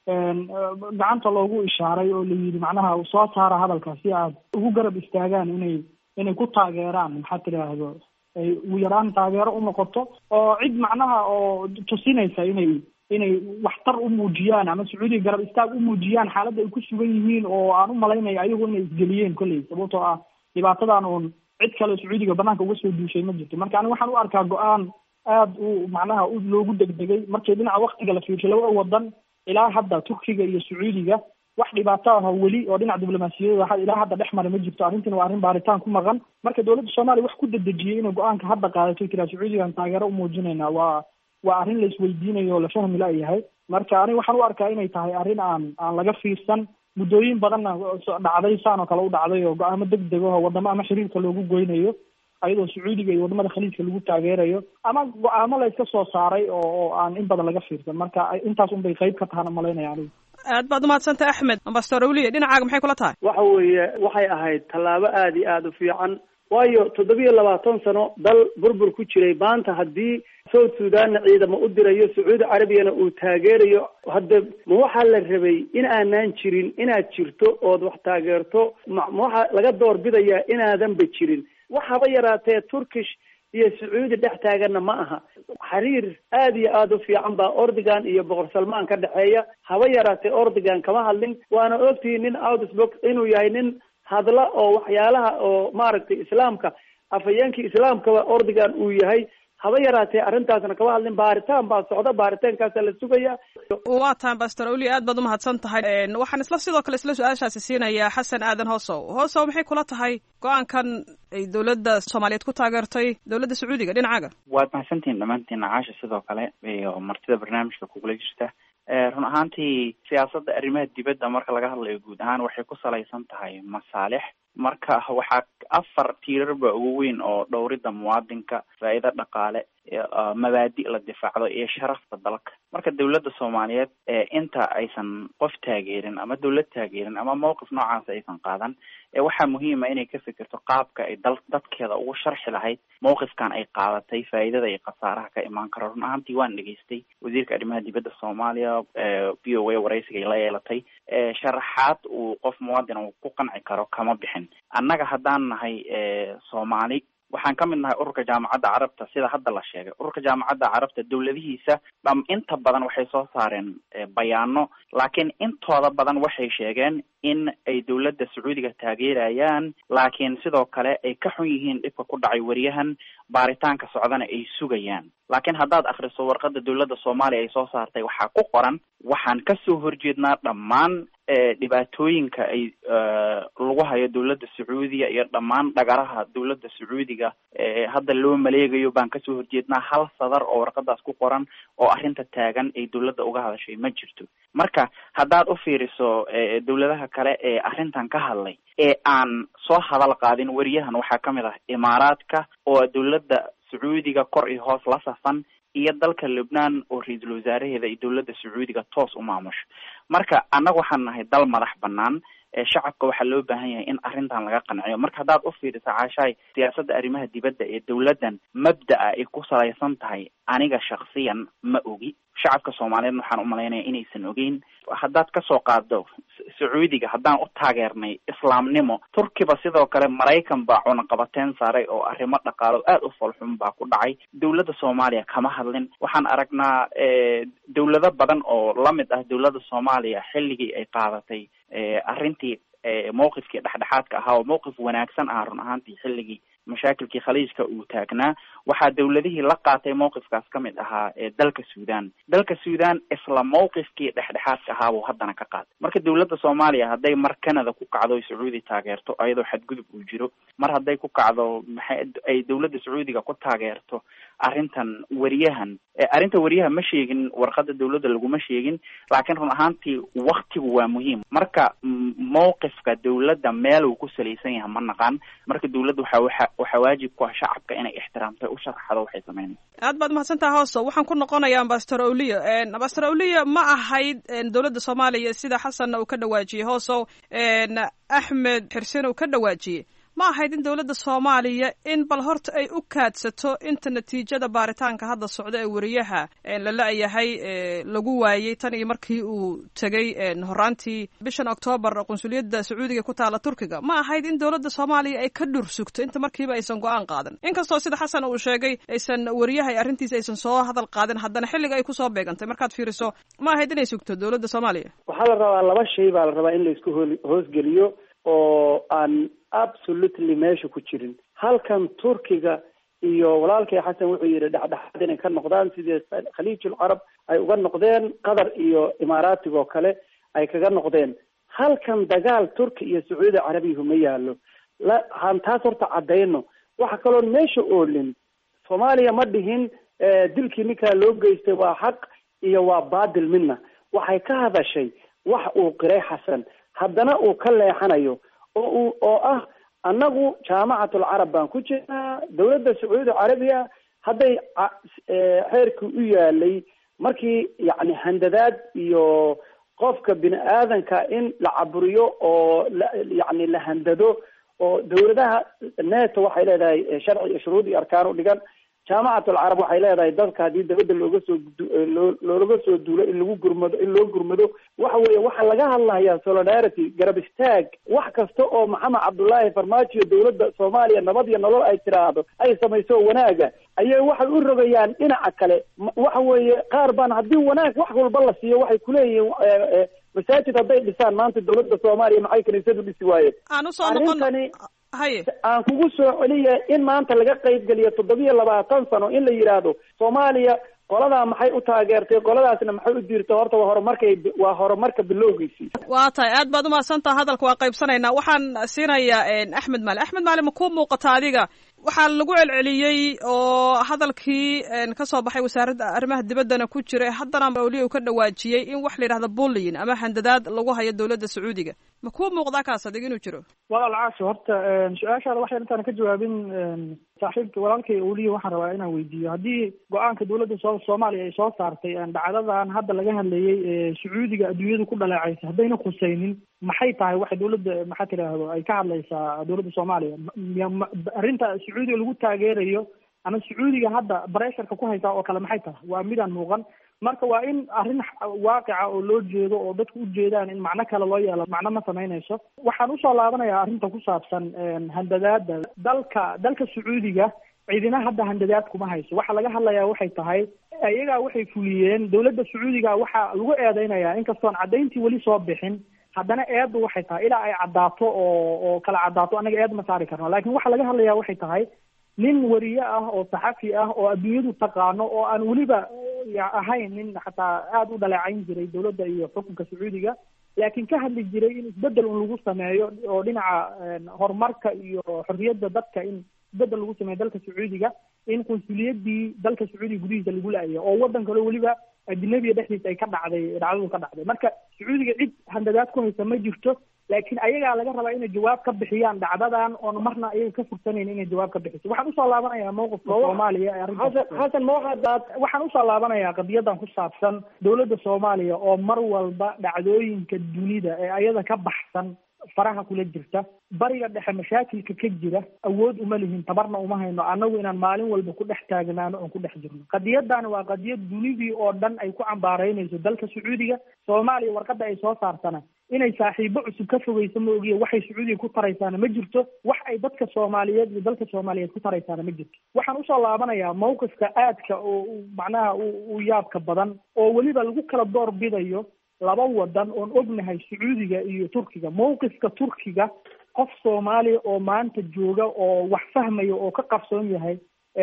gacanta loogu ishaaray oo la yidhi macnaha soo saara hadalka si aad ugu garab istaagaan inay inay ku taageeraan maxaa tidhaahdo ay ugu yaraan taageero u noqoto oo cid macnaha oo tusinaysa inay inay waxtar u muujiyaan ama sacuudiga garab istaag u muujiyaan xaaladda ay ku sugan yihiin oo aan u malaynayo ayagu inay isgeliyeen kolley sababtoo ah dhibaatadan uun cid kale sacuudiga banaanka uga soo duushay ma jirto marka aniga waxaan u arkaa go-aan aada u macnaha loogu degdegay markii dhinaca waktiga la fiirshay labada wadan ilaa hadda turkiga iyo sacuudiga wax dhibaato ah weli oo dhinaca diblomaasiyadda ilaa hadda dhex mara ma jirto arrintina waa arrin baaritaan ku maqan marka dowladda soomaaliya wax ku dedejiyey inay go-aanka hadda qaadato tiraa sacuudigan taageero u muujinaynaa waa waa arrin la isweydiinayo oo la fahmi la-yahay marka aniga waxaan u arkaa inay tahay arrin aan aan laga fiirsan muddooyin badanna dhacday saan oo kale u dhacday oo go-aamo deg deg oo wadamo ama xiriirka loogu goynayo ayadoo sacuudiga iyo wadamada khaliijka lagu taageerayo ama go-aamo la iska soo saaray oo oo aan in badan laga fiirsan marka intaas unbay qayb ka tahana malaynaya anigu aad baad umahadsantay axmed ambassador awliya dhinacaaga maxay kula tahay waxa weeye waxay ahayd tallaabo aada iyo aada u fiican waayo toddobiyo labaatan sano dal burbur ku jiray maanta haddii south sudanna ciidamo u dirayo sacuudi carabiyana uu taageerayo hadda ma waxaa la rabay in aanaan jirin inaad jirto ood wax taageerto ma ma waxaa laga door bidayaa inaadanba jirin waxaba yaraatee turkish iyo sacuudi dhex taaganna ma aha xiriir aada iyo aada u fiican baa ordigan iyo boqor salmaan ka dhexeeya haba yaraatee ordigan kama hadlin waana ogtihi nin outsbox inuu yahay nin hadla oo waxyaalaha oo maaragtay islaamka afhayeenkii islaamkaba ordigan uu yahay haba yaraatee arrintaasna kama hadlin baaritaan baa socda baaritaankaasa la sugaya waa tahay ambassador awliya aad baad umahadsan tahay waxaan isla sidoo kale isla su-aashaasi siinayaa xasan aadan hoosow hoosow maxay kula tahay go-aankan ay dowladda soomaaliyeed ku taageertay dowladda sacuudiga dhinacaaga waad mahadsantihiin dhammaantiin caasha sidoo kale iyo martida barnaamijka kugula jirta run ahaantii siyaasadda arrimaha dibadda marka laga hadlayo guud ahaan waxay ku salaysan tahay masaalix marka waxaa afar tiirarba ugu weyn oo dhowridda muwaadinka faa'iido dhaqaale mabaadi la difaacdo iyo sharafta dalka marka dowladda soomaaliyeed inta aysan qof taageerin ama dowlad taageerin ama mawqif noocaas aysan qaadan waxaa muhiima inay ka fikirto qaabka ay dal dadkeeda ugu sharxi lahayd mawqifkan ay qaadatay faa'iidada iyo khasaaraha ka imaan karo run ahaantii waan dhegaystay wasiirka arrimaha dibadda soomaaliya v o a waraysiga ay la yeelatay sharaxaad uu qof muwaadin uu ku qanci karo kama bixin annaga haddaan nahay soomaali waxaan ka mid nahay ururka jaamacadda carabta sida hadda la sheegay ururka jaamacadda carabta dowladihiisa dham inta badan waxay soo saareen bayaano laakiin intooda badan waxay sheegeen in ay dowladda sacuudiga taageerayaan laakiin sidoo kale ay ka xun yihiin dhibka ku dhacay wariyahan baaritaanka socdana ay sugayaan laakiin haddaad akhriso warqadda dowladda soomaaliya ay soo saartay waxaa ku qoran waxaan kasoo horjeednaa dhammaan dhibaatooyinka ay lagu hayo dowladda sacuudiga iyo dhammaan dhagaraha dowladda sacuudiga hadda loo maleegayo baan kasoo horjeednaa hal sadar oo warqadaas ku qoran oo arrinta taagan ay dowladda uga hadashay ma jirto marka haddaad u fiiriso dowladaha kale ee arrintan ka hadlay ee aan soo hadal qaadin wariyahan waxaa ka mid ah imaaraadka oo dowladda sacuudiga kor iyo hoos la safan iyo dalka Lebanon oo ra-iisul wasaaraheeda iyo dowladda sacuudiga toos u maamusho marka annaga waxaan nahay dal madax bannaan ee shacabka waxaa loo baahan yahay in arrintan laga qanciyo marka haddaad u fiiriso caashaay siyaasadda arrimaha dibadda ee dowladdan mabda'a ay ku salaysan tahay aniga shakhsiyan ma ogi shacabka soomaaliyeed waxaan u malaynaya inaysan ogeyn haddaad kasoo qaado sacuudiga haddaan u taageernay islaamnimo turkiba sidoo kale maraykan baa cunaqabateyn saaray oo arrimo dhaqaalo aada u falxun baa ku dhacay dowladda soomaaliya kama hadlin waxaan aragnaa dowlado badan oo lamid ah dowladda soomaaliya xilligii ay qaadatay arrintii mawqifkii dhexdhexaadka ahaa oo mawqif wanaagsan ah run ahaantii xilligii mashaakilkii khaliijka uu taagnaa waxaa dowladihii la qaatay mawqifkaas ka mid ahaa ee dalka suudaan dalka suudaan isla mawqifkii dhexdhexaadka ahaa buu haddana ka qaatay marka dowladda soomaaliya hadday mar canada ku kacdo sacuudi taageerto ayadoo xadgudub uu jiro mar hadday ku kacdo maxay ay dowladda sacuudiga ku taageerto arrintan wariyahan arrinta wariyaha ma sheegin warqada dowladda laguma sheegin laakiin run ahaantii waktigu waa muhiim marka mawqifka dowladda meel uu ku salaysan yahay ma naqaan marka dowladda waxa waxa waxaa waajib ku ah shacabka inay ixtiraamtay u sharaxdo waxay sameynaysa aad baad mahadsantaha hooso waxaan ku noqonayaa ambassador awliya ambassador awliya ma ahayd dowladda soomaaliya sida xasanna uu ka dhawaajiyey hooso axmed xirsin uu ka dhawaajiyey ma ahayd in dowladda soomaaliya in bal horta ay u kaadsato inta natiijada baaritaanka hadda socda ee wariyaha la la-yahay lagu waayey tan iyo markii uu tegey horaantii bishan oktoobar qunsuliyadda sacuudiga ku taala turkiga ma ahayd in dowladda soomaaliya ay ka dhur sugto inta markiiba aysan go-aan qaadan inkastoo sida xasan uu sheegay aysan wariyaha iyo arrintiisa aysan soo hadal qaadin haddana xilliga ay kusoo beegantay markaad fiiriso ma ahayd inay sugto dowladda soomaaliya waxaa la rabaa laba shay baa la rabaa in la isku hoosgeliyo oo aan absolutely meesha ku jirin halkan turkiga iyo walaalkay xasan wuxuu yidhi dhexdhexaad inay ka noqdaan sidii khaliijul carab ay uga noqdeen qatar iyo imaaraatiga oo kale ay kaga noqdeen halkan dagaal turki iyo sacuudi carabiyahu ma yaalo la han taas horta caddayno waxa kaloo meesha oolin soomaaliya ma dhihin dilkii ninkaa loo geystay waa xaq iyo waa baadil midna waxay ka hadashay wax uu qiray xasan haddana uu ka leexanayo oo uu oo ah annagu jaamacatul carab baan ku jirnaa dowladda sacuudi carabiya hadday xeerkii u yaalay markii yacni handadaad iyo qofka bini aadanka in la caburiyo oo yacni la handado oo dowladaha neto waxay leedahay sharci iyo shuruud iyo arkaan u dhigan jaamacatul carab waxay leedahay dadka haddii dabadda looga soo looga soo duulo in lagu gurmado in loo gurmado waxa weeye waxaa laga hadlayaa solidarity garab istaag wax kasta oo maxamed cabdullaahi farmaajo dowladda soomaaliya nabad iyo nolol ay tiraahdo ay samayso wanaaga ayay waxay u rogayaan dhinaca kale waxa weeye qaar baan haddii wanaag wax walba la siiyo waxay kuleeyihiin masaajid hadday dhisaan maanta dowladda soomaaliya maxay kaniisadu dhisi waayeen aan usoo noqon haye aan kugu soo celiya in maanta laga qayb geliyo toddobiyo labaatan sano in la yidhaahdo soomaaliya qoladaa maxay u taageertay qoladaasna maxay u diirtay horta waa horumarkay waa horumarka bilowgiisii waa tahay aad baad umahadsantaha hadalka waa qaybsanaynaa waxaan siinayaa axmed maali axmed maali ma kuu muuqata adiga waxaa lagu celceliyey oo hadalkii ka soo baxay wasaaradda arrimaha dibaddana ku jira haddana mawliya uu ka dhawaajiyey in wax la yidhahdo bulliyin ama handadaad lagu hayo dowladda sacuudiga ma kuu muuqdaa kaas adig inuu jiro walaal caashi horta su-aashaada waxay intaan ka jawaabin saaxiibka walaalkay awliya waxaan rabaa inaan weydiiyo haddii go-aanka dowladda soo soomaaliya ay soo saartay dhacdadan hadda laga hadlayey ee sacuudiga adduunyadu ku dhaleecaysa haddayna khusaynin maxay tahay waxa dowladda maxaa tidhaahdo ay ka hadlaysaa dowladda soomaaliya arrinta sacuudiga lagu taageerayo ama sacuudiga hadda baresharka ku haysaa oo kale maxay tahay waa midaan muuqan marka waa in arrin waaqica oo loo jeedo oo dadku u jeedaan in macno kale loo yeelo macno ma samaynayso waxaan usoo laabanayaa arrinta ku saabsan handadaada dalka dalka sacuudiga ciidina hadda handadaad kuma hayso waxa laga hadlayaa waxay tahay iyagaa waxay fuliyeen dowladda sacuudiga waxaa lagu eedeynayaa inkastoon caddayntii weli soo bixin haddana eeddu waxay tahay ilaa ay caddaato oo oo kala caddaato annaga eed ma saari karno laakiin waxa laga hadlayaa waxay tahay nin wariye ah oo saxafi ah oo adduunyadu taqaano oo aan weliba ahayn nin xataa aada u dhaleecayn jiray dowladda iyo xukunka sacuudiga laakiin ka hadli jiray in isbeddel un lagu sameeyo oo dhinaca horumarka iyo xorriyadda dadka in isbeddel lagu sameeyo dalka sacuudiga in qunsuliyadii dalka sacuudiga gudihiisa lagu la-ayo oo waddan kale weliba ajnabiya dhexdiisa ay ka dhacday dhacdadu ka dhacday marka sacuudiga cid handadaad ku haysa ma jirto laakiin ayagaa laga rabaa inay jawaab ka bixiyaan dhacdadan oon marna ayaga ka fursanayna inay jawaab ka bixiso waxaan usoo laabanayaa mawqifka soomaaliya ee arrinta xasan mawxadaad waxaan usoo laabanayaa qadiyadan ku saabsan dowladda soomaaliya oo mar walba dhacdooyinka dunida ee ayada ka baxsan faraha kula jirta bariga dhexe mashaakilka ka jira awood uma lihin tabarna uma hayno annagu inaan maalin walba ku dhex taagnaano oon ku dhex jirno qadiyadani waa qadiyad dunidii oo dhan ay ku cambaaraynayso dalka sacuudiga soomaaliya warqadda ay soo saartana inay saaxiibo cusub ka fogeyso ma ogiya waxay sacuudiga ku taraysaana ma jirto wax ay dadka soomaaliyeed iyo dalka soomaaliyeed ku taraysaana ma jirto waxaan usoo laabanayaa mawqifka aadka oo macnaha u yaabka badan oo weliba lagu kala door bidayo laba wadan oon ognahay sacuudiga iyo turkiga mawqifka turkiga qof soomaaliya oo maanta jooga oo wax fahmaya oo ka qarsoon yahay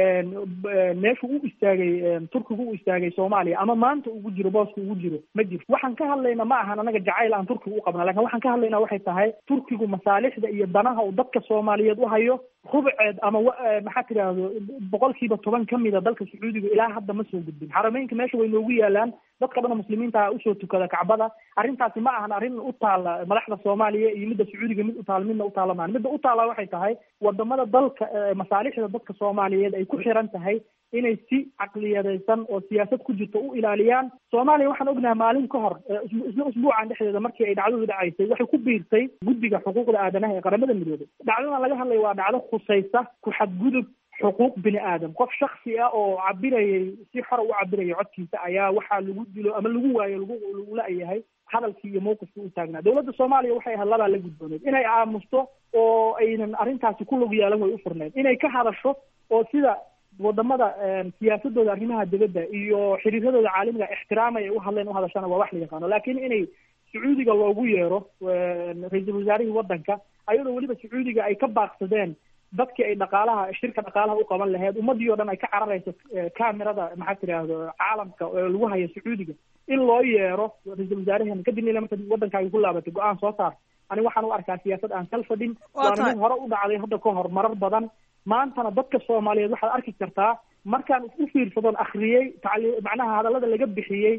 meeshu u istaagay turkigu u istaagay soomaaliya ama maanta ugu jiro booska ugu jiro ma jirto waxaan ka hadlayna ma ahan anaga jacayl aan turkiga u qabna lakin waxaan ka hadlaynaa waxay tahay turkigu masaalixda iyo danaha uu dadka soomaaliyeed u hayo rubceed ama maxaa tidhaahdo boqolkiiba toban kamida dalka sacuudiga ilaa hadda ma soo gudbin. xarameynka meesha way noogu yaalaan, dadka dhan muslimiinta usoo tukada kacbada. arrintaasi ma ahan arrin u taala madaxda soomaaliya iyo midda sacuudiga mid u taala midna u taala maan midda u taala waxay tahay wadamada dalka masaalixda dadka soomaaliyeed ay ku xiran tahay inay si caqliyadaysan oo siyaasad ku jirto u ilaaliyaan. soomaaliya waxaan ognahay maalin ka hor isla usbuucan dhexdeeda markii ay dhacdadu dhacaysay waxay ku biirtay guddiga xuquuqda aadanaha ee qaramada midoobay. dhacdadan laga hadlaya waa dhacdo khusaysa ku xadgudub xuquuq bini aadam. qof shaksi ah oo cabirayay si xor u cabiraya codkiisa ayaa waxaa lagu dilo ama lagu waayo lagu lagu la-yahay hadalkii iyo mawqifkii u taagnaa. dowladda soomaaliya waxay ahayd labaa la gudbooneed inay aamusto oo aynan arrintaasi ku lug yeelan way u furneed, inay ka hadasho oo sida wadamada siyaasadooda arrimaha dibadda iyo xiriiradooda caalamiga ixtiraamay ay u hadleen u hadashana waa wax la yaqaano. laakiin inay sacuudiga loogu yeero ra-iisul wasaarihii wadanka ayadoo weliba sacuudiga ay ka baaqsadeen dadkii ay dhaqaalaha shirka dhaqaalaha u qaban lahayd, ummadii oo dhan ay ka cararayso camerada maxaa tidhaahdo caalamka oo lagu hayo sacuudiga, in loo yeero ra-iisul wasaaraheena kadibna ila marka wadankaaga ku laabatay go-aan soo saar. ani waxaan u arkaa siyaasad aan kal fadhin, waana mid hore u dhacday hadda ka hor marar badan. maantana dadka soomaaliyeed waxaad arki kartaa markaan u fiirsadoon akriyey tacli macnaha hadallada laga bixiyey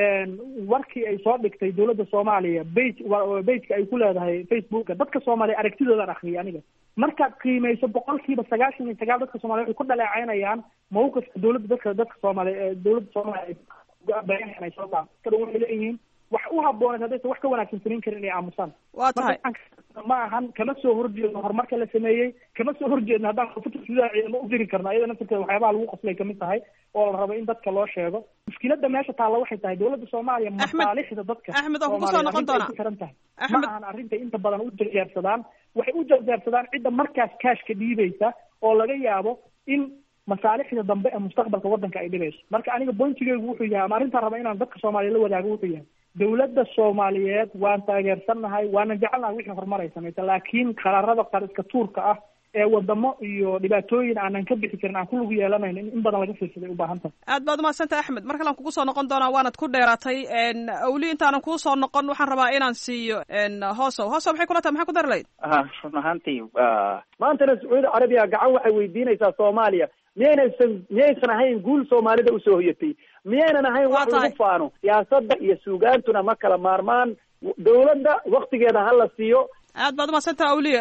warkii ay soo dhigtay dowladda soomaaliya bage bageka ay ku leedahay facebooka, dadka soomaaliya aragtidoodaan akriyay aniga. markaad qiimeyso boqolkiiba sagaashan iyo sagaal dadka soomaliya waxay ku dhaleecaynayaan mawqifka dowladda dadka dadka soomaaliya dowladda soomaaliya ay soo saarto. kada waxay leeyihiin wax u habooneed haddaysan wax ka wanaagsan samayn karin inay aamusaan. waa tahay ma ahan kama soo horjeedno horumarka la sameeyey, kama soo horjeedno haddaan futusudaacida ma u diri karno. ayada naftirkeeda waxyaabaha lagu qoslay kamid tahay oo la rabo in dadka loo sheego. mushkilada meesha taalla waxay tahay dowladda soomaaliya masaalixda dadka axmed oo kugu soo noqon doona xiran tahay ma ahan arrinta inta badan u jarjaarsadaan. waxay u jarjaarsadaan cidda markaas kaashka dhiibaysa oo laga yaabo in masaalixda dambe ee mustaqbalka wadanka ay dhibayso. marka aniga bointigeygu wuxuu yahay ama arrintaan raba inaan dadka soomaaliya la wadaago wuxuu yahay dowladda soomaaliyeed waan taageersannahay, waana jecelnahay wixii horumar ay samaysa, laakiin qaraarada qariska tuurka ah ee wadamo iyo dhibaatooyin aanan ka bixi karin aan ku lug yeelanayn in badan laga fiirsaday u baahan tahay. aad baad umahadsantay axmed. mar kalean kugu soo noqon doonaa, waanad ku dheeratay. awli intaanan kuu soo noqon waxaan rabaa inaan siiyo hoosow. hoosow maxay kula tahay, maxaa ku dari lahayd? run ahaantii maantana sacuudi carabiya gacan waxay weydiinaysaa soomaaliya miyaynaysan miyaysan ahayn guul soomaalida usoo hoyatay, miyaynan ahayn wax lagu faano. siyaasada iyo suugaantuna ma kala maarmaan, dowladda waktigeeda hala siiyo. aad baad umadsanta awliya.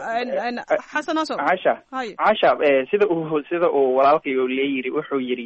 xasan haso casha casha sida uu sida uu walaalkay awliya yiri wuxuu yiri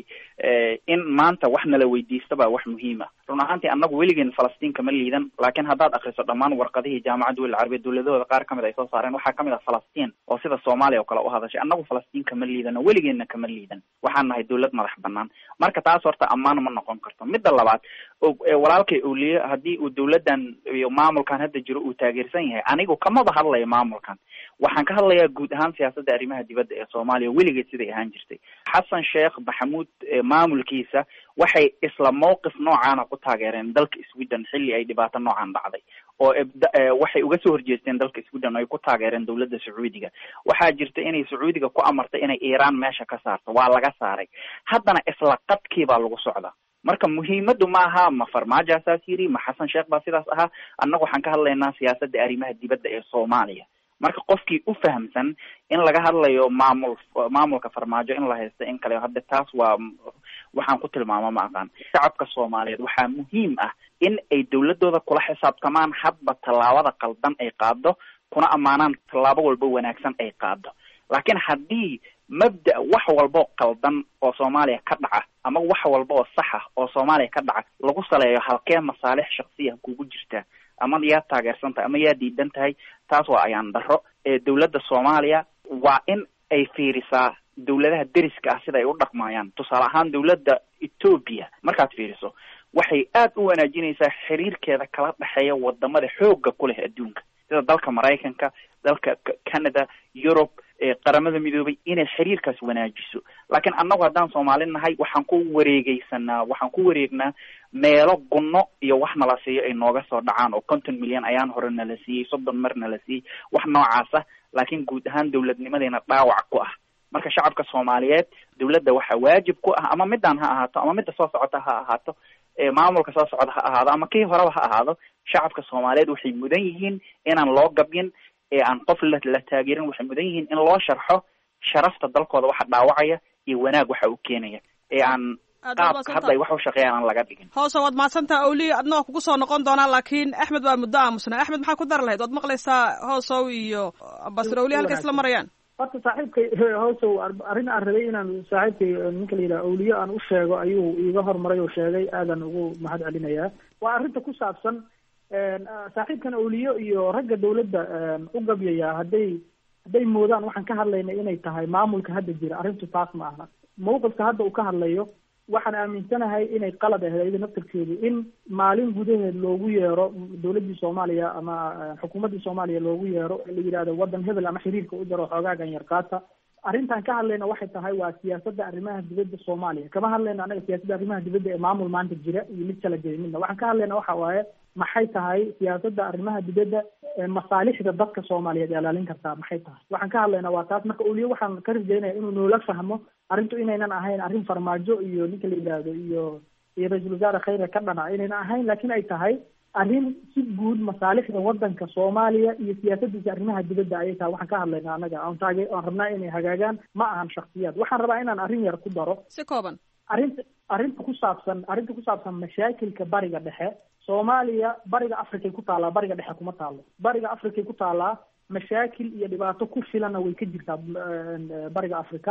in maanta wax nala weydiistaba wax muhiima. run ahaantii annagu weligeen falastiin kama liidan, laakiin haddaad akriso dhammaan warqadihii jaamacadda wel carabiya dowladahooda qaar kamid ay soo saareen waxaa kamid ah falastiin oo sida soomaaliya oo kale u hadashay. annagu falastiin kama liidano, weligeenna kama liidan, waxaan nahay dowlad madax banaan. marka taas horta ammaan ma noqon karto. midda labaad walaalkay awliya haddii uu dowladdan iyo maamulkan hadda jiro uu taageersan yahay, anigu kamaba hadlaya maamulkan, waxaan ka hadlayaa guud ahaan siyaasadda arrimaha dibadda ee soomaaliya weligeed siday ahaan jirtay. xasan sheekh maxamuud maamulkiisa waxay isla mawqif noocaana ku taageereen dalka sweden xilli ay dhibaato noocan dhacday, oo waxay uga soo horjeesteen dalka sweden oo ay ku taageereen dowladda sacuudiga. waxaa jirta inay sacuudiga ku amartay inay iiraan meesha ka saarto, waa laga saaray. haddana isla qadkii baa lagu socdaa. marka muhiimadu ma aha ma farmaajo saas yiri, ma xasan sheekh baa sidaas ahaa. annagu waxaan ka hadlaynaa siyaasadda arrimaha dibadda ee soomaaliya. marka qofkii u fahamsan in laga hadlayo maamul maamulka farmaajo in la haysto in kale, hadda taas waa waxaan ku tilmaamo ma aqaan. shacabka soomaaliyeed waxaa muhiim ah in ay dowladooda kula xisaabtamaan hadba tallaabada qaldan ay qaado, kuna ammaanaan tallaabo walba wanaagsan ay qaado. laakiin haddii mabda wax walbo qaldan oo soomaaliya ka dhaca ama wax walba oo saxa oo soomaaliya ka dhaca lagu saleeyo halkee masaalix shaksiya kugu jirta, ama yaa taageersan tahay ama yaa diidan tahay, taas waa ayaan daro. ee dowladda soomaaliya waa in ay fiirisaa dowladaha deriska ah sida ay u dhaqmayaan. tusaale ahaan dowladda Ethiopia markaad fiiriso waxay aad u wanaajinaysaa xiriirkeeda kala dhexeeya wadamada xooga ku leh adduunka sida dalka Mareykanka, dalka Canada, Europe, ee qaramada midoobay inay xiriirkaas wanaajiso. laakiin annagu haddaan Soomaali nahay waxaan ku wareegaysanaa waxaan ku wareegnaa meelo gunno iyo wax nala siiyo ay nooga soo dhacaan oo konton milyan ayaan hore nala siiyey, soddon mar nala siiyey, wax noocaas ah. laakiin guud ahaan dowladnimadeena dhaawac ku ah. marka shacabka Soomaaliyeed dowladda waxa waajib ku ah, ama midaan ha ahaato ama midda soo socota ha ahaato, ee maamulka soo socda ha ahaado ama kii horeba ha ahaado, shacabka Soomaaliyeed waxay mudan yihiin inaan loo gabyin, ee aan qof la la taageerin waxay mudan yihiin in loo sharxo sharafta dalkooda waxa dhaawacaya iyo wanaag waxa uu keenaya ee aan qaabka hadda ay wax u shaqeeyaan aan laga dhigin. hoose waad mahadsantaha awliye adna kugu soo noqon doonaa laakiin axmed waa muddo aamusnaa. axmed maxaa ku dar lahayd? waad maqlaysaa hoosow iyo ambassador awliye halka isla marayaan. horta saaxiibkay hoosow arrin aan rabay inaan saaxiibkay ninka la yidhaha awliye aan u sheego ayuu iiga hormaray oo sheegay aadan ugu mahad celinayaa. waa arrinta ku saabsan saaxiibkan awliye iyo ragga dawladda u gabyaya hadday hadday moodaan waxaan ka hadlaynay inay tahay maamulka hadda jira, arrintu taas ma aha. mawqifka hadda uu ka hadlayo waxaan aaminsanahay inay qalad ahayd iyada naftarkeedu in maalin gudaheed loogu yeero dawladdii soomaaliya ama xukuumaddii soomaaliya loogu yeero la yidhahdo waddan hebel ama xiriirka u jaro xoogaagan yar qaata. arrintan ka hadlayna waxay tahay waa siyaasadda arrimaha dibadda soomaaliya, kama hadlayna anaga siyaasadda arrimaha dibadda ee maamul maanta jira iyo mid kala jira midna. waxaan ka hadlayna waxa waaye maxay tahay siyaasadda arrimaha dibadda ee masaalixda dadka soomaaliyeed ee ilaalin kartaa maxay tahay. waxaan ka hadlayna waa taas. marka awliye waxaan ka rajaynaya inuu noola fahmo arrintu inaynan ahayn arrin farmaajo iyo ninka la yidhaahdo iyo iyo ra-iisul wasaare khayre ka dhana inaynan ahayn, laakiin ay tahay arrin si guud masaalixda wadanka soomaaliya iyo siyaasadiisa arrimaha dibadda ayay tahay. waxaan ka hadlaynaa anaga aan taage aan rabnaa inay hagaagaan, ma ahan shaksiyaad. waxaan rabaa inaan arrin yar ku daro si kooban. arrinta arrinta ku saabsan arrinta ku saabsan mashaakilka bariga dhexe. soomaaliya bariga africay ku taallaa, bariga dhexe kuma taalo. bariga africay ku taallaa, mashaakil iyo dhibaato ku filanna way ka jirtaa bariga africa.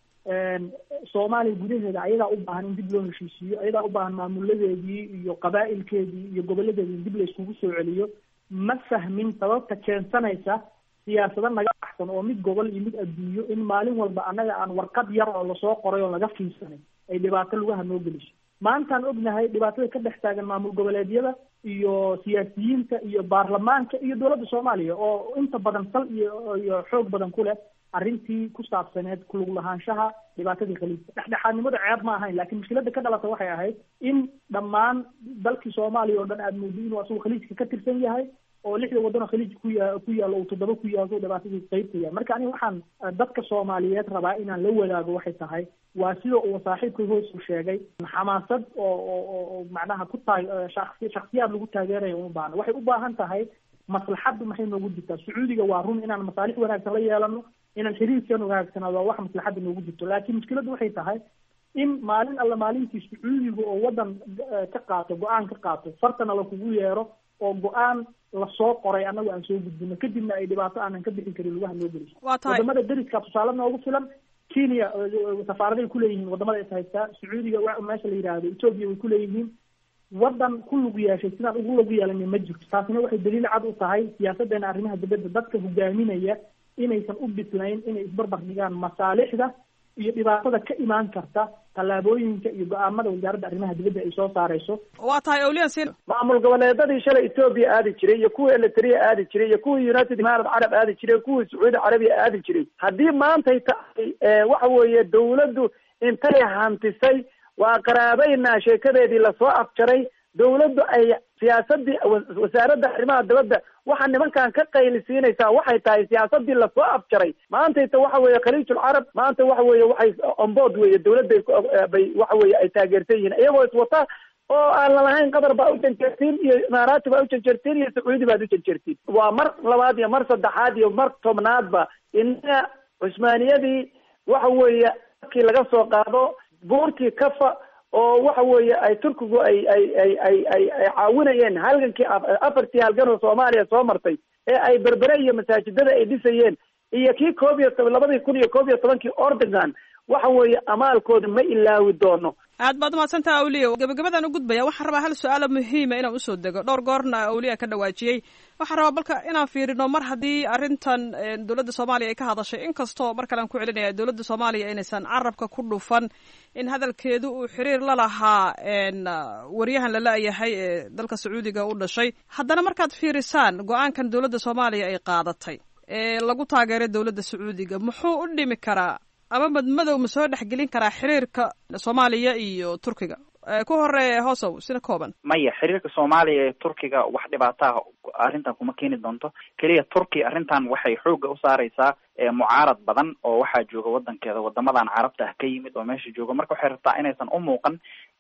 soomaaliya gudaheeda ayadaa u baahan in dib loo heshiisiiyo, ayadaa u baahan maamuladeedii iyo qabaa'ilkeedii iyo gobolladeedii in dib la iskugu soo celiyo. ma fahmin sababta keensanaysa siyaasado naga baxsan oo mid gobol iyo mid adduunyo in maalin walba annaga aan warqad yar oo lasoo qoray oo laga fiirsanay ay dhibaato lugaha noo geliso. maantaan ognahay dhibaatada ka dhex taagan maamul goboleedyada iyo siyaasiyiinta iyo baarlamaanka iyo dowladda soomaaliya oo inta badan sal iyo iyo xoog badan ku leh arrintii ku saabsaneed kulug lahaanshaha dhibaatadii khaliijka. dhexdhexaadnimada ceeb ma ahayn, laakiin mushkiladda ka dhalata waxay ahayd in dhammaan dalkii soomaaliya oo dhan aada moodo inuu asagu khaliijka ka tirsan yahay oo lixda waddanoo khaliij ku ya ku yaalo uu toddoba ku yaalo dhibaatadii qaybta yahay. marka aniga waxaan dadka soomaaliyeed rabaa inaan la wadaago waxay tahay waa sida uu saaxiibka hoos u sheegay xamaasad oo oo oo macnaha ku taag shaksi shaksiyaad lagu taageerayo uma baahna. waxay u baahan tahay maslaxaddu maxay noogu jirtaa. sacuudiga waa run inaan masaalix wanaagsan la yeelano, inaan xiriirkan wanaagsanaado waa wax maslaxadda noogu jirto, laakiin mushkiladdu waxay tahay in maalin alla maalintii sacuudiga oo waddan ka qaato go-aan ka qaato fartana lakugu yeero oo go-aan lasoo qoray annagu aan soo gudbino kadibna ay dhibaato aanan ka bixin karin lugaha noo geliso. wadamada dariska tusaale noogu filan. kenya safaaraday kuleeyihiin wadamada is haystaa. sacuudiga meesha la yidhaahdo ethoopia way kuleeyihiin. waddan ku lug yeeshay sidaan ugu lug yeelana ma jirto. taasina waxay daliil cad u tahay siyaasaddeena arrimaha dibadda dadka hogaaminaya inaysan u bislayn inay isbarbar dhigaan masaalixda iyo dhibaatada ka imaan karta tallaabooyinka iyo go-aamada wasaaradda arrimaha dibadda ay soo saarayso. waa tahay awliya sin maamul goboleedadii shalay Ethiopia aadi jiray iyo kuwii Eritrea aadi jiray iyo kuwii United Imaaraat Arab aadi jiray kuwii Sacuudi Carabiya aadi jiray haddii maanta ay tahay waxa weeye dawladdu intay hantisay waa qaraabayna sheekadeedii lasoo afjaray. dawladdu ay siyaasadii wasaaradda arrimaha dibadda waxa nimankan ka qaylisiinaysaa waxay tahay siyaasadii lasoo afjaray. maanta ita waxa weeye khaliijul carab maanta waxa weeye waxay onboard weeye dawladda bay waxa weeye ay taageersan yihiin iyagoo iswata oo aan lalahayn qatar baa u janjeertiin iyo imaaraati baa u janjeertiin iyo sacuudi baad u janjeertiin. waa mar labaad iyo mar saddexaad iyo mar tobnaadba inna cusmaaniyadii waxa weeye markii laga soo qaado buurtii kafa oo waxa weeye ay turkigu ay ay ay ay ay ay caawinayeen halgankii afartii halgan oo Soomaaliya soo martay ee ay berbere iyo masaajidada ay dhisayeen iyo kii koob iyo toban labadii kun iyo koob iyo tobankii Erdogan waxa weeye amaalkooda ma ilaawi doono. aad baad mahadsantahay awliya. gabagabadaan u gudbaya waxaan rabaa hal su-aalo muhiima inaan usoo dego. dhowr goorna awliya ka dhawaajiyey. waxaan rabaa balka inaan fiirino mar haddii arrintan dowladda soomaaliya ay ka hadashay, inkastoo mar kale aan ku celinaya dowladda soomaaliya inaysan carabka ku dhufan in hadalkeedu uu xiriir la lahaa waryahan la la-yahay ee dalka sacuudiga u dhashay. haddana markaad fiirisaan go-aankan dowladda soomaaliya ay qaadatay ee lagu taageeray dowladda sacuudiga muxuu u dhimi karaa ama madmadow ma soo dhexgelin karaa xiriirka soomaaliya iyo turkiga? ku hore hoosow sina kooban. maya xiriirka soomaaliya ee turkiga wax dhibaataa arrintan kuma keeni doonto. keliya turki arrintan waxay xooga u saaraysaa mucaarad badan oo waxaa jooga wadankeeda wadamadan carabta ah ka yimid oo meesha jooga. marka waxay rabtaa inaysan u muuqan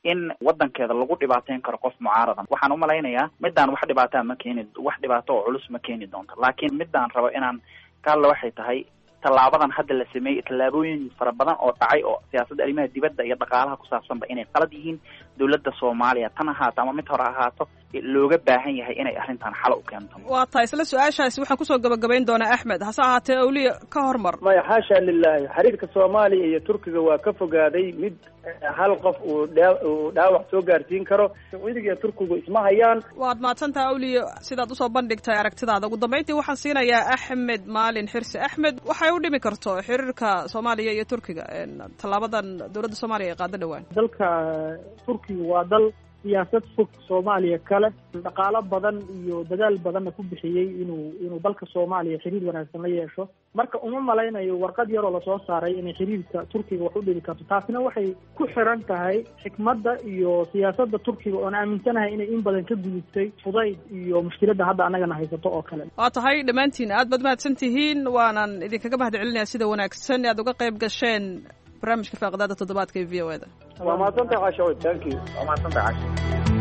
in wadankeeda lagu dhibaateyn karo qof mucaaradan. waxaan u malaynayaa midaan wax dhibaataa ma keeni wax dhibaato oo culus ma keeni doonto, laakiin midaan rabo inaan ka hadla waxay tahay tallaabadan hadda la sameeyey tallaabooyin fara badan oo dhacay oo siyaasadda arrimaha dibadda iyo dhaqaalaha ku saabsanba inay qalad yihiin. dowladda Soomaaliya tan ahaato ama mid hore ahaato looga baahan yahay inay arrintan xal u keento. waa tahay isla su-aashaasi waxaan kusoo gabagabayn doonaa Axmed, hase ahaatee awliya ka hormar. maya xaasha lillahi, xiriirka Soomaaliya iyo Turkiga waa ka fogaaday mid hal qof uu dhaawac soo gaarsiin karo. Sacuudiga iyo Turkigu isma hayaan. waad mahadsantahay awliya sidaad usoo bandhigtay aragtidaada. ugu dambeyntii waxaan siinayaa Axmed Maalin Xirsi. Axmed, waxay u dhimi karto xiriirka Soomaaliya iyo Turkiga tallaabadan dowladda Soomaaliya ay qaado dhawaan? dalka Turkiga waa dal siyaasad fog Soomaaliya kale, dhaqaalo badan iyo dadaal badanna ku bixiyey inuu inuu dalka Soomaaliya xiriir wanaagsan la yeesho. marka uma malaynayo warqad yar oo la soo saaray inay xiriirka Turkiga wax u dhimi karto. taasina waxay ku xiran tahay xikmadda iyo siyaasadda Turkiga oo aan aaminsanahay inay in badan ka gudubtay fudayd iyo mushkiladda hadda annagana haysato oo kale. waa tahay dhammaantiin aad baad mahadsan tihiin, waanan idinkaga mahadcelinayaa sida wanaagsan aad uga qayb gasheen barnaamijka Faaqidaada Toddobaadka ee V O A da. waa mahadsantahay Caasha. thank you. waa mahadsantahay Caasha.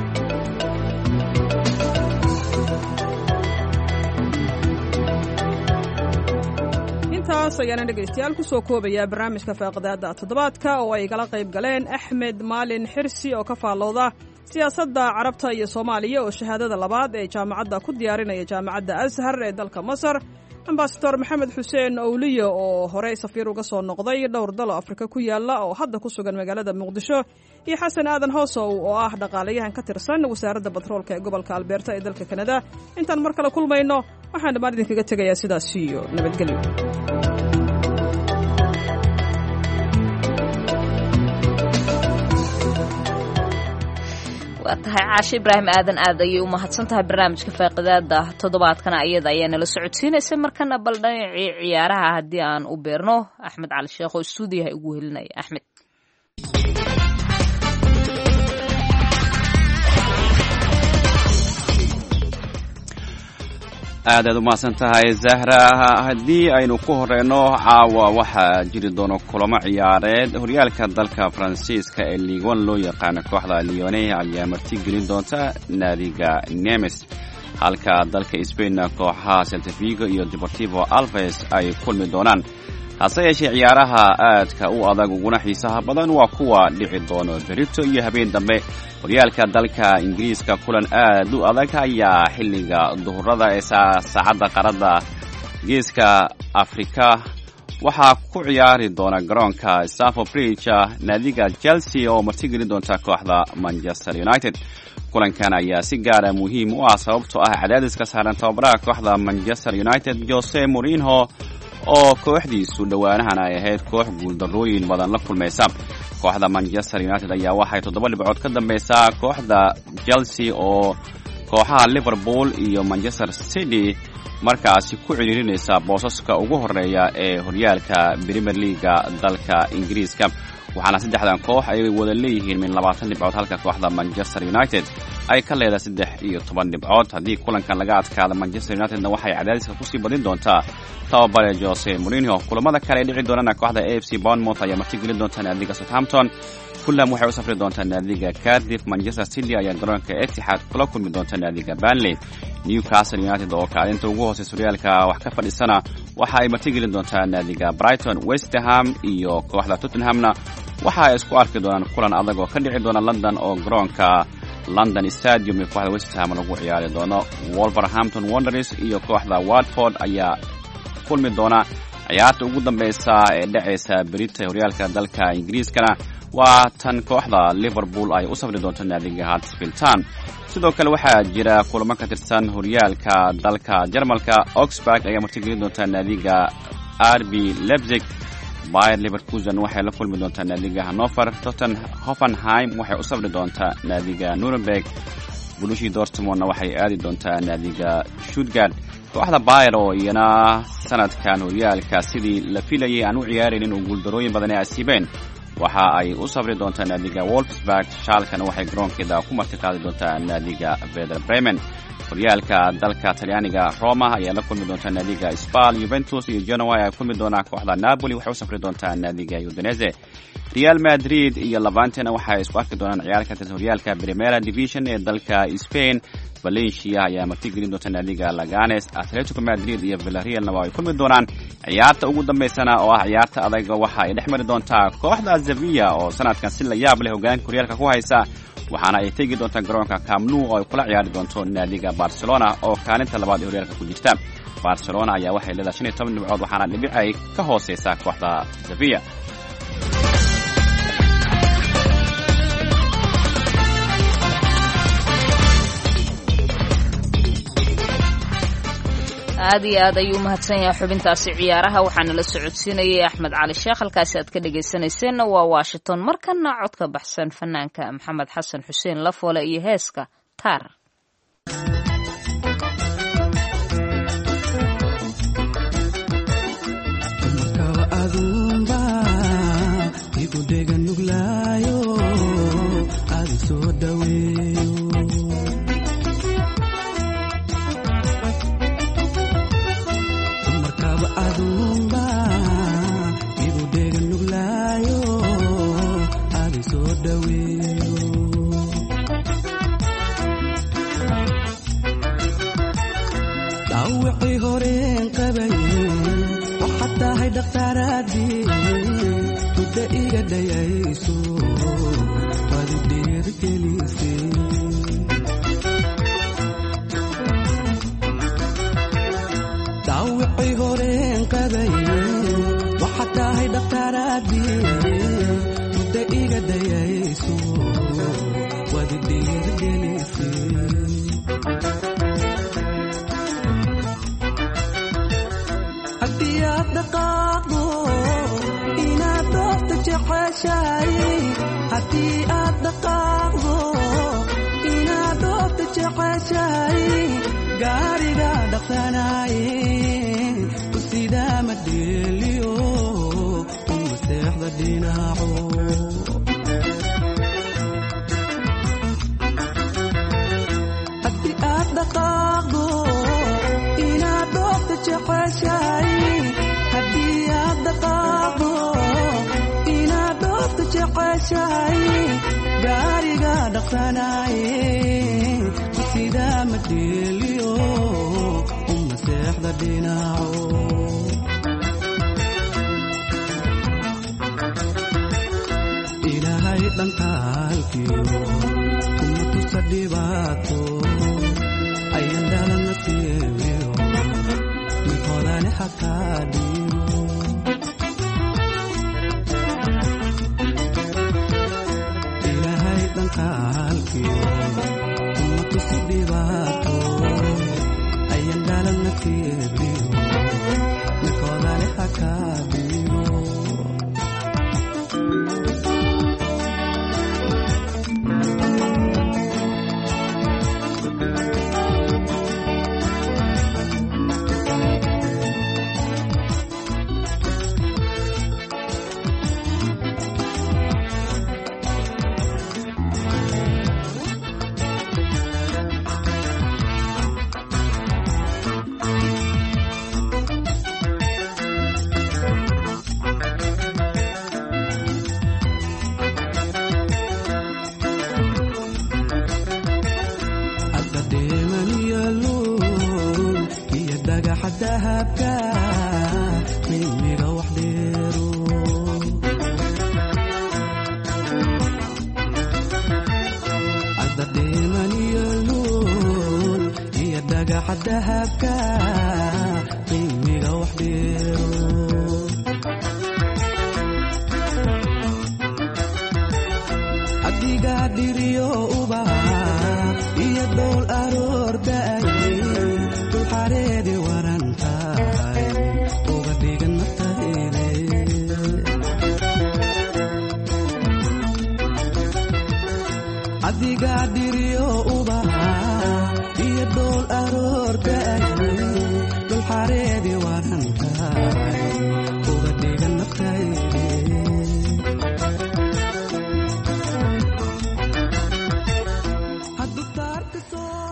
intaas ayaana dhegaystayaal kusoo koobayaa barnaamijka Faaqidaada Toddobaadka oo ay kala qayb galeen Axmed Maalin Xirsi oo ka faallooda siyaasadda Carabta iyo Soomaaliya oo shahaadada labaad ee jaamacadda ku diyaarinaya jaamacadda Azhar ee dalka Masar, ambasador Maxamed Xuseen Awliyo oo horey safiir uga soo noqday dhowr dal oo Afrika ku yaala oo hadda ku sugan magaalada Muqdisho, iyo Xasan Aadan Hoosow oo ah dhaqaalayahan ka tirsan wasaaradda batroolka ee gobolka Alberta ee dalka Kanada. intaan mar kale kulmayno waxaan dhammaan idinkaga tegayaa sidaas iyo nabadgelyo. waa tahay Caashe Ibraahim Aadan aad ayay u mahadsan tahay barnaamijka Faaqidaada Toddobaadkana iyada ayaa nala socodsiinaysa. markana bal dhinacii ciyaaraha haddii aan u beerno Axmed Cali Sheekh oo stuudiyaha ugu helinaya. Axmed. aad aad u mahadsan tahay Zahra. haddii aynu ku horeyno caawa waxaa jiri doono kulamo ciyaareed. horyaalka dalka Faransiiska ee Ligue one loo yaqaano kooxda Lyon ayaa marti gelin doonta naadiga Nemes, halka dalka Spain kooxaha Celta Vigo iyo Deportivo Alaves ay kulmi doonaan. hase yeeshee ciyaaraha aadka u adag uguna xiisaha badan waa kuwa dhici doono berito iyo habeen dambe. horyaalka dalka Ingiriiska kulan aad u adag ayaa xilliga duhurada ee saacadda qaarada geeska Afrika waxaa ku ciyaari doona garoonka Stamford Bridge naadiga Chelsea oo martigelin doonta kooxda Manchester United. kulankan ayaa si gaara muhiim u ah sababtoo ah cadaadiska saaran tababaraha kooxda Manchester United Jose Mourinho oo kooxdiisu dhawaanahan ay ahayd koox guuldarrooyin badan la kulmaysa. kooxda Manchester United ayaa waxay toddoba dhibcood ka dambaysaa kooxda Chelsea oo kooxaha Liverpool iyo Manchester City markaasi ku ciriirinaysa boosaska ugu horeeya ee horyaalka Premier League dalka Ingiriiska. waxaana saddexdan koox ay wada leeyihiin min labaatan dhibcood, halka kooxda Manchester United ay ka leedahay saddex iyo toban dhibcood. haddii kulankan laga adkaado Manchester Unitedna waxay cadaadiska kusii badin doontaa tababare Jose Mourinho. kulamada kale ee dhici doonana kooxda A F C Bournemouth ayaa martigelin doonta naadiga Southampton, Fulham waxay u safri doontaa naadiga Cardiff, Manchester City ayaa garoonka Etihad kula kulmi doonta naadiga Burnley. Newcastle United oo kaalinta ugu hooseysa horyaalka wax ka fadhisana waxa ay martigelin doontaa naadiga Brighton. West Ham iyo kooxda Tottenhamna waxa ay isku arki doonaan kulan adag oo ka dhici doona London oo garoonka London Stadium ee kooxda West Ham lagu ciyaari doono. Wolverhampton Wanderers iyo kooxda Watford ayaa kulmi doona. ciyaarta ugu dambeysa ee dhacaysa berita horyaalka dalka Ingiriiskana waa tan kooxda Liverpool ay u safri doonto naadiga Huddersfield Town. sidoo kale waxaa jira kulamo ka tirsan horyaalka dalka Jarmalka. Augsburg ayaa martigelin doonta naadiga R B Leipzig. Bayer Leverkusen waxay la kulmi doontaa naadiga Hannover. Tottenham Hoffenheim waxay u safri doontaa naadiga Nuremberg. Borussia Dortmund waxay aadi doontaa naadiga Stuttgart. kooxda Bayer oo iyana sanadkan horyaalka sidii la filayay aan u ciyaareen oo guuldarooyin badan ay asiibeen waxa ay u safri doontaa naadiga Wolfsburg. Schalke waxay garoonkeeda ku marti qaadi doontaa naadiga Werder Bremen. horyaalka dalka talyaaniga Roma ayaa la kulmi doonta naadiga Spal, Juventus iyo Genoa ayaa kulmi doona kooxda Napoli waxay u safri doontaa naadiga Udinese. Real Madrid iyo Levante waxay isku arki doonaan ciyaarka horyaalka Primera Division ee dalka Spain. Valencia ayaa martigelin doonta naadiga Leganes. Atletico Madrid iyo Villarreal waa ay kulmi doonaan ciyaarta ugu dambeysana oo ah ciyaarta adag waxa ay dhexmari doontaa kooxda Sevilla oo sanadkan si la yaab leh hoggaanka horyaalka ku haysa waxaana ay tegi doontaa garoonka Camp Nou oo ay kula ciyaari doonto naadiga Barcelona oo kaalinta labaad ee horyaalka ku jirta. Barcelona ayaa waxay leedahay shan iyo toban dhibcood waxaana dhibic ay ka hooseysa kooxda Sevilla. aad iyo aad ayuu mahadsan yahay xubintaasi ciyaaraha waxaana la socodsiinayay Axmed Cali Sheekh halkaasi aad ka dhageysaneyseen waa Washington markana codka baxsan fanaanka Maxamed Xasan Xuseen Lafoole iyo heeska Tar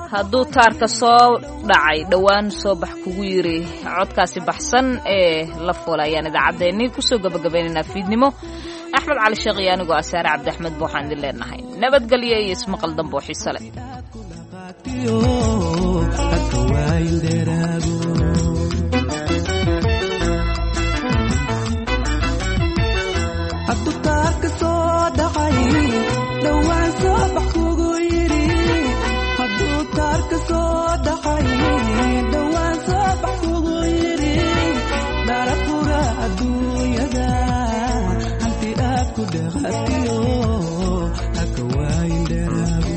hadduu taarka soo dhacay dhowaan soo bax kugu yiri codkaasi baxsan ee la fool ayaan idaacaddeenii kusoo gabagabaynaynaa fiidnimo axmed cali sheekh iyo anigoo asaare cabdi axmed buuxaan idin leenahay nabadgelyo iyo ismaqal dambe oo xiise leh hadduu taarka soo dhacay dhowaan soo bax kugu yiri hadduu taarka soo dhacay dhowaan soo bax kugu yiri darafura adduunyada hanti aad ku dhaqatiyo haka waayin dheeraago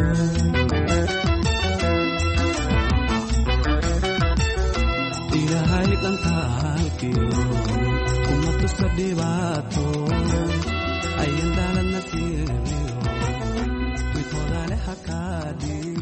ilaahay dhantaalkiyo kuma tusa dhibaato ayan daaladna siiniyo mid hodale hakaadii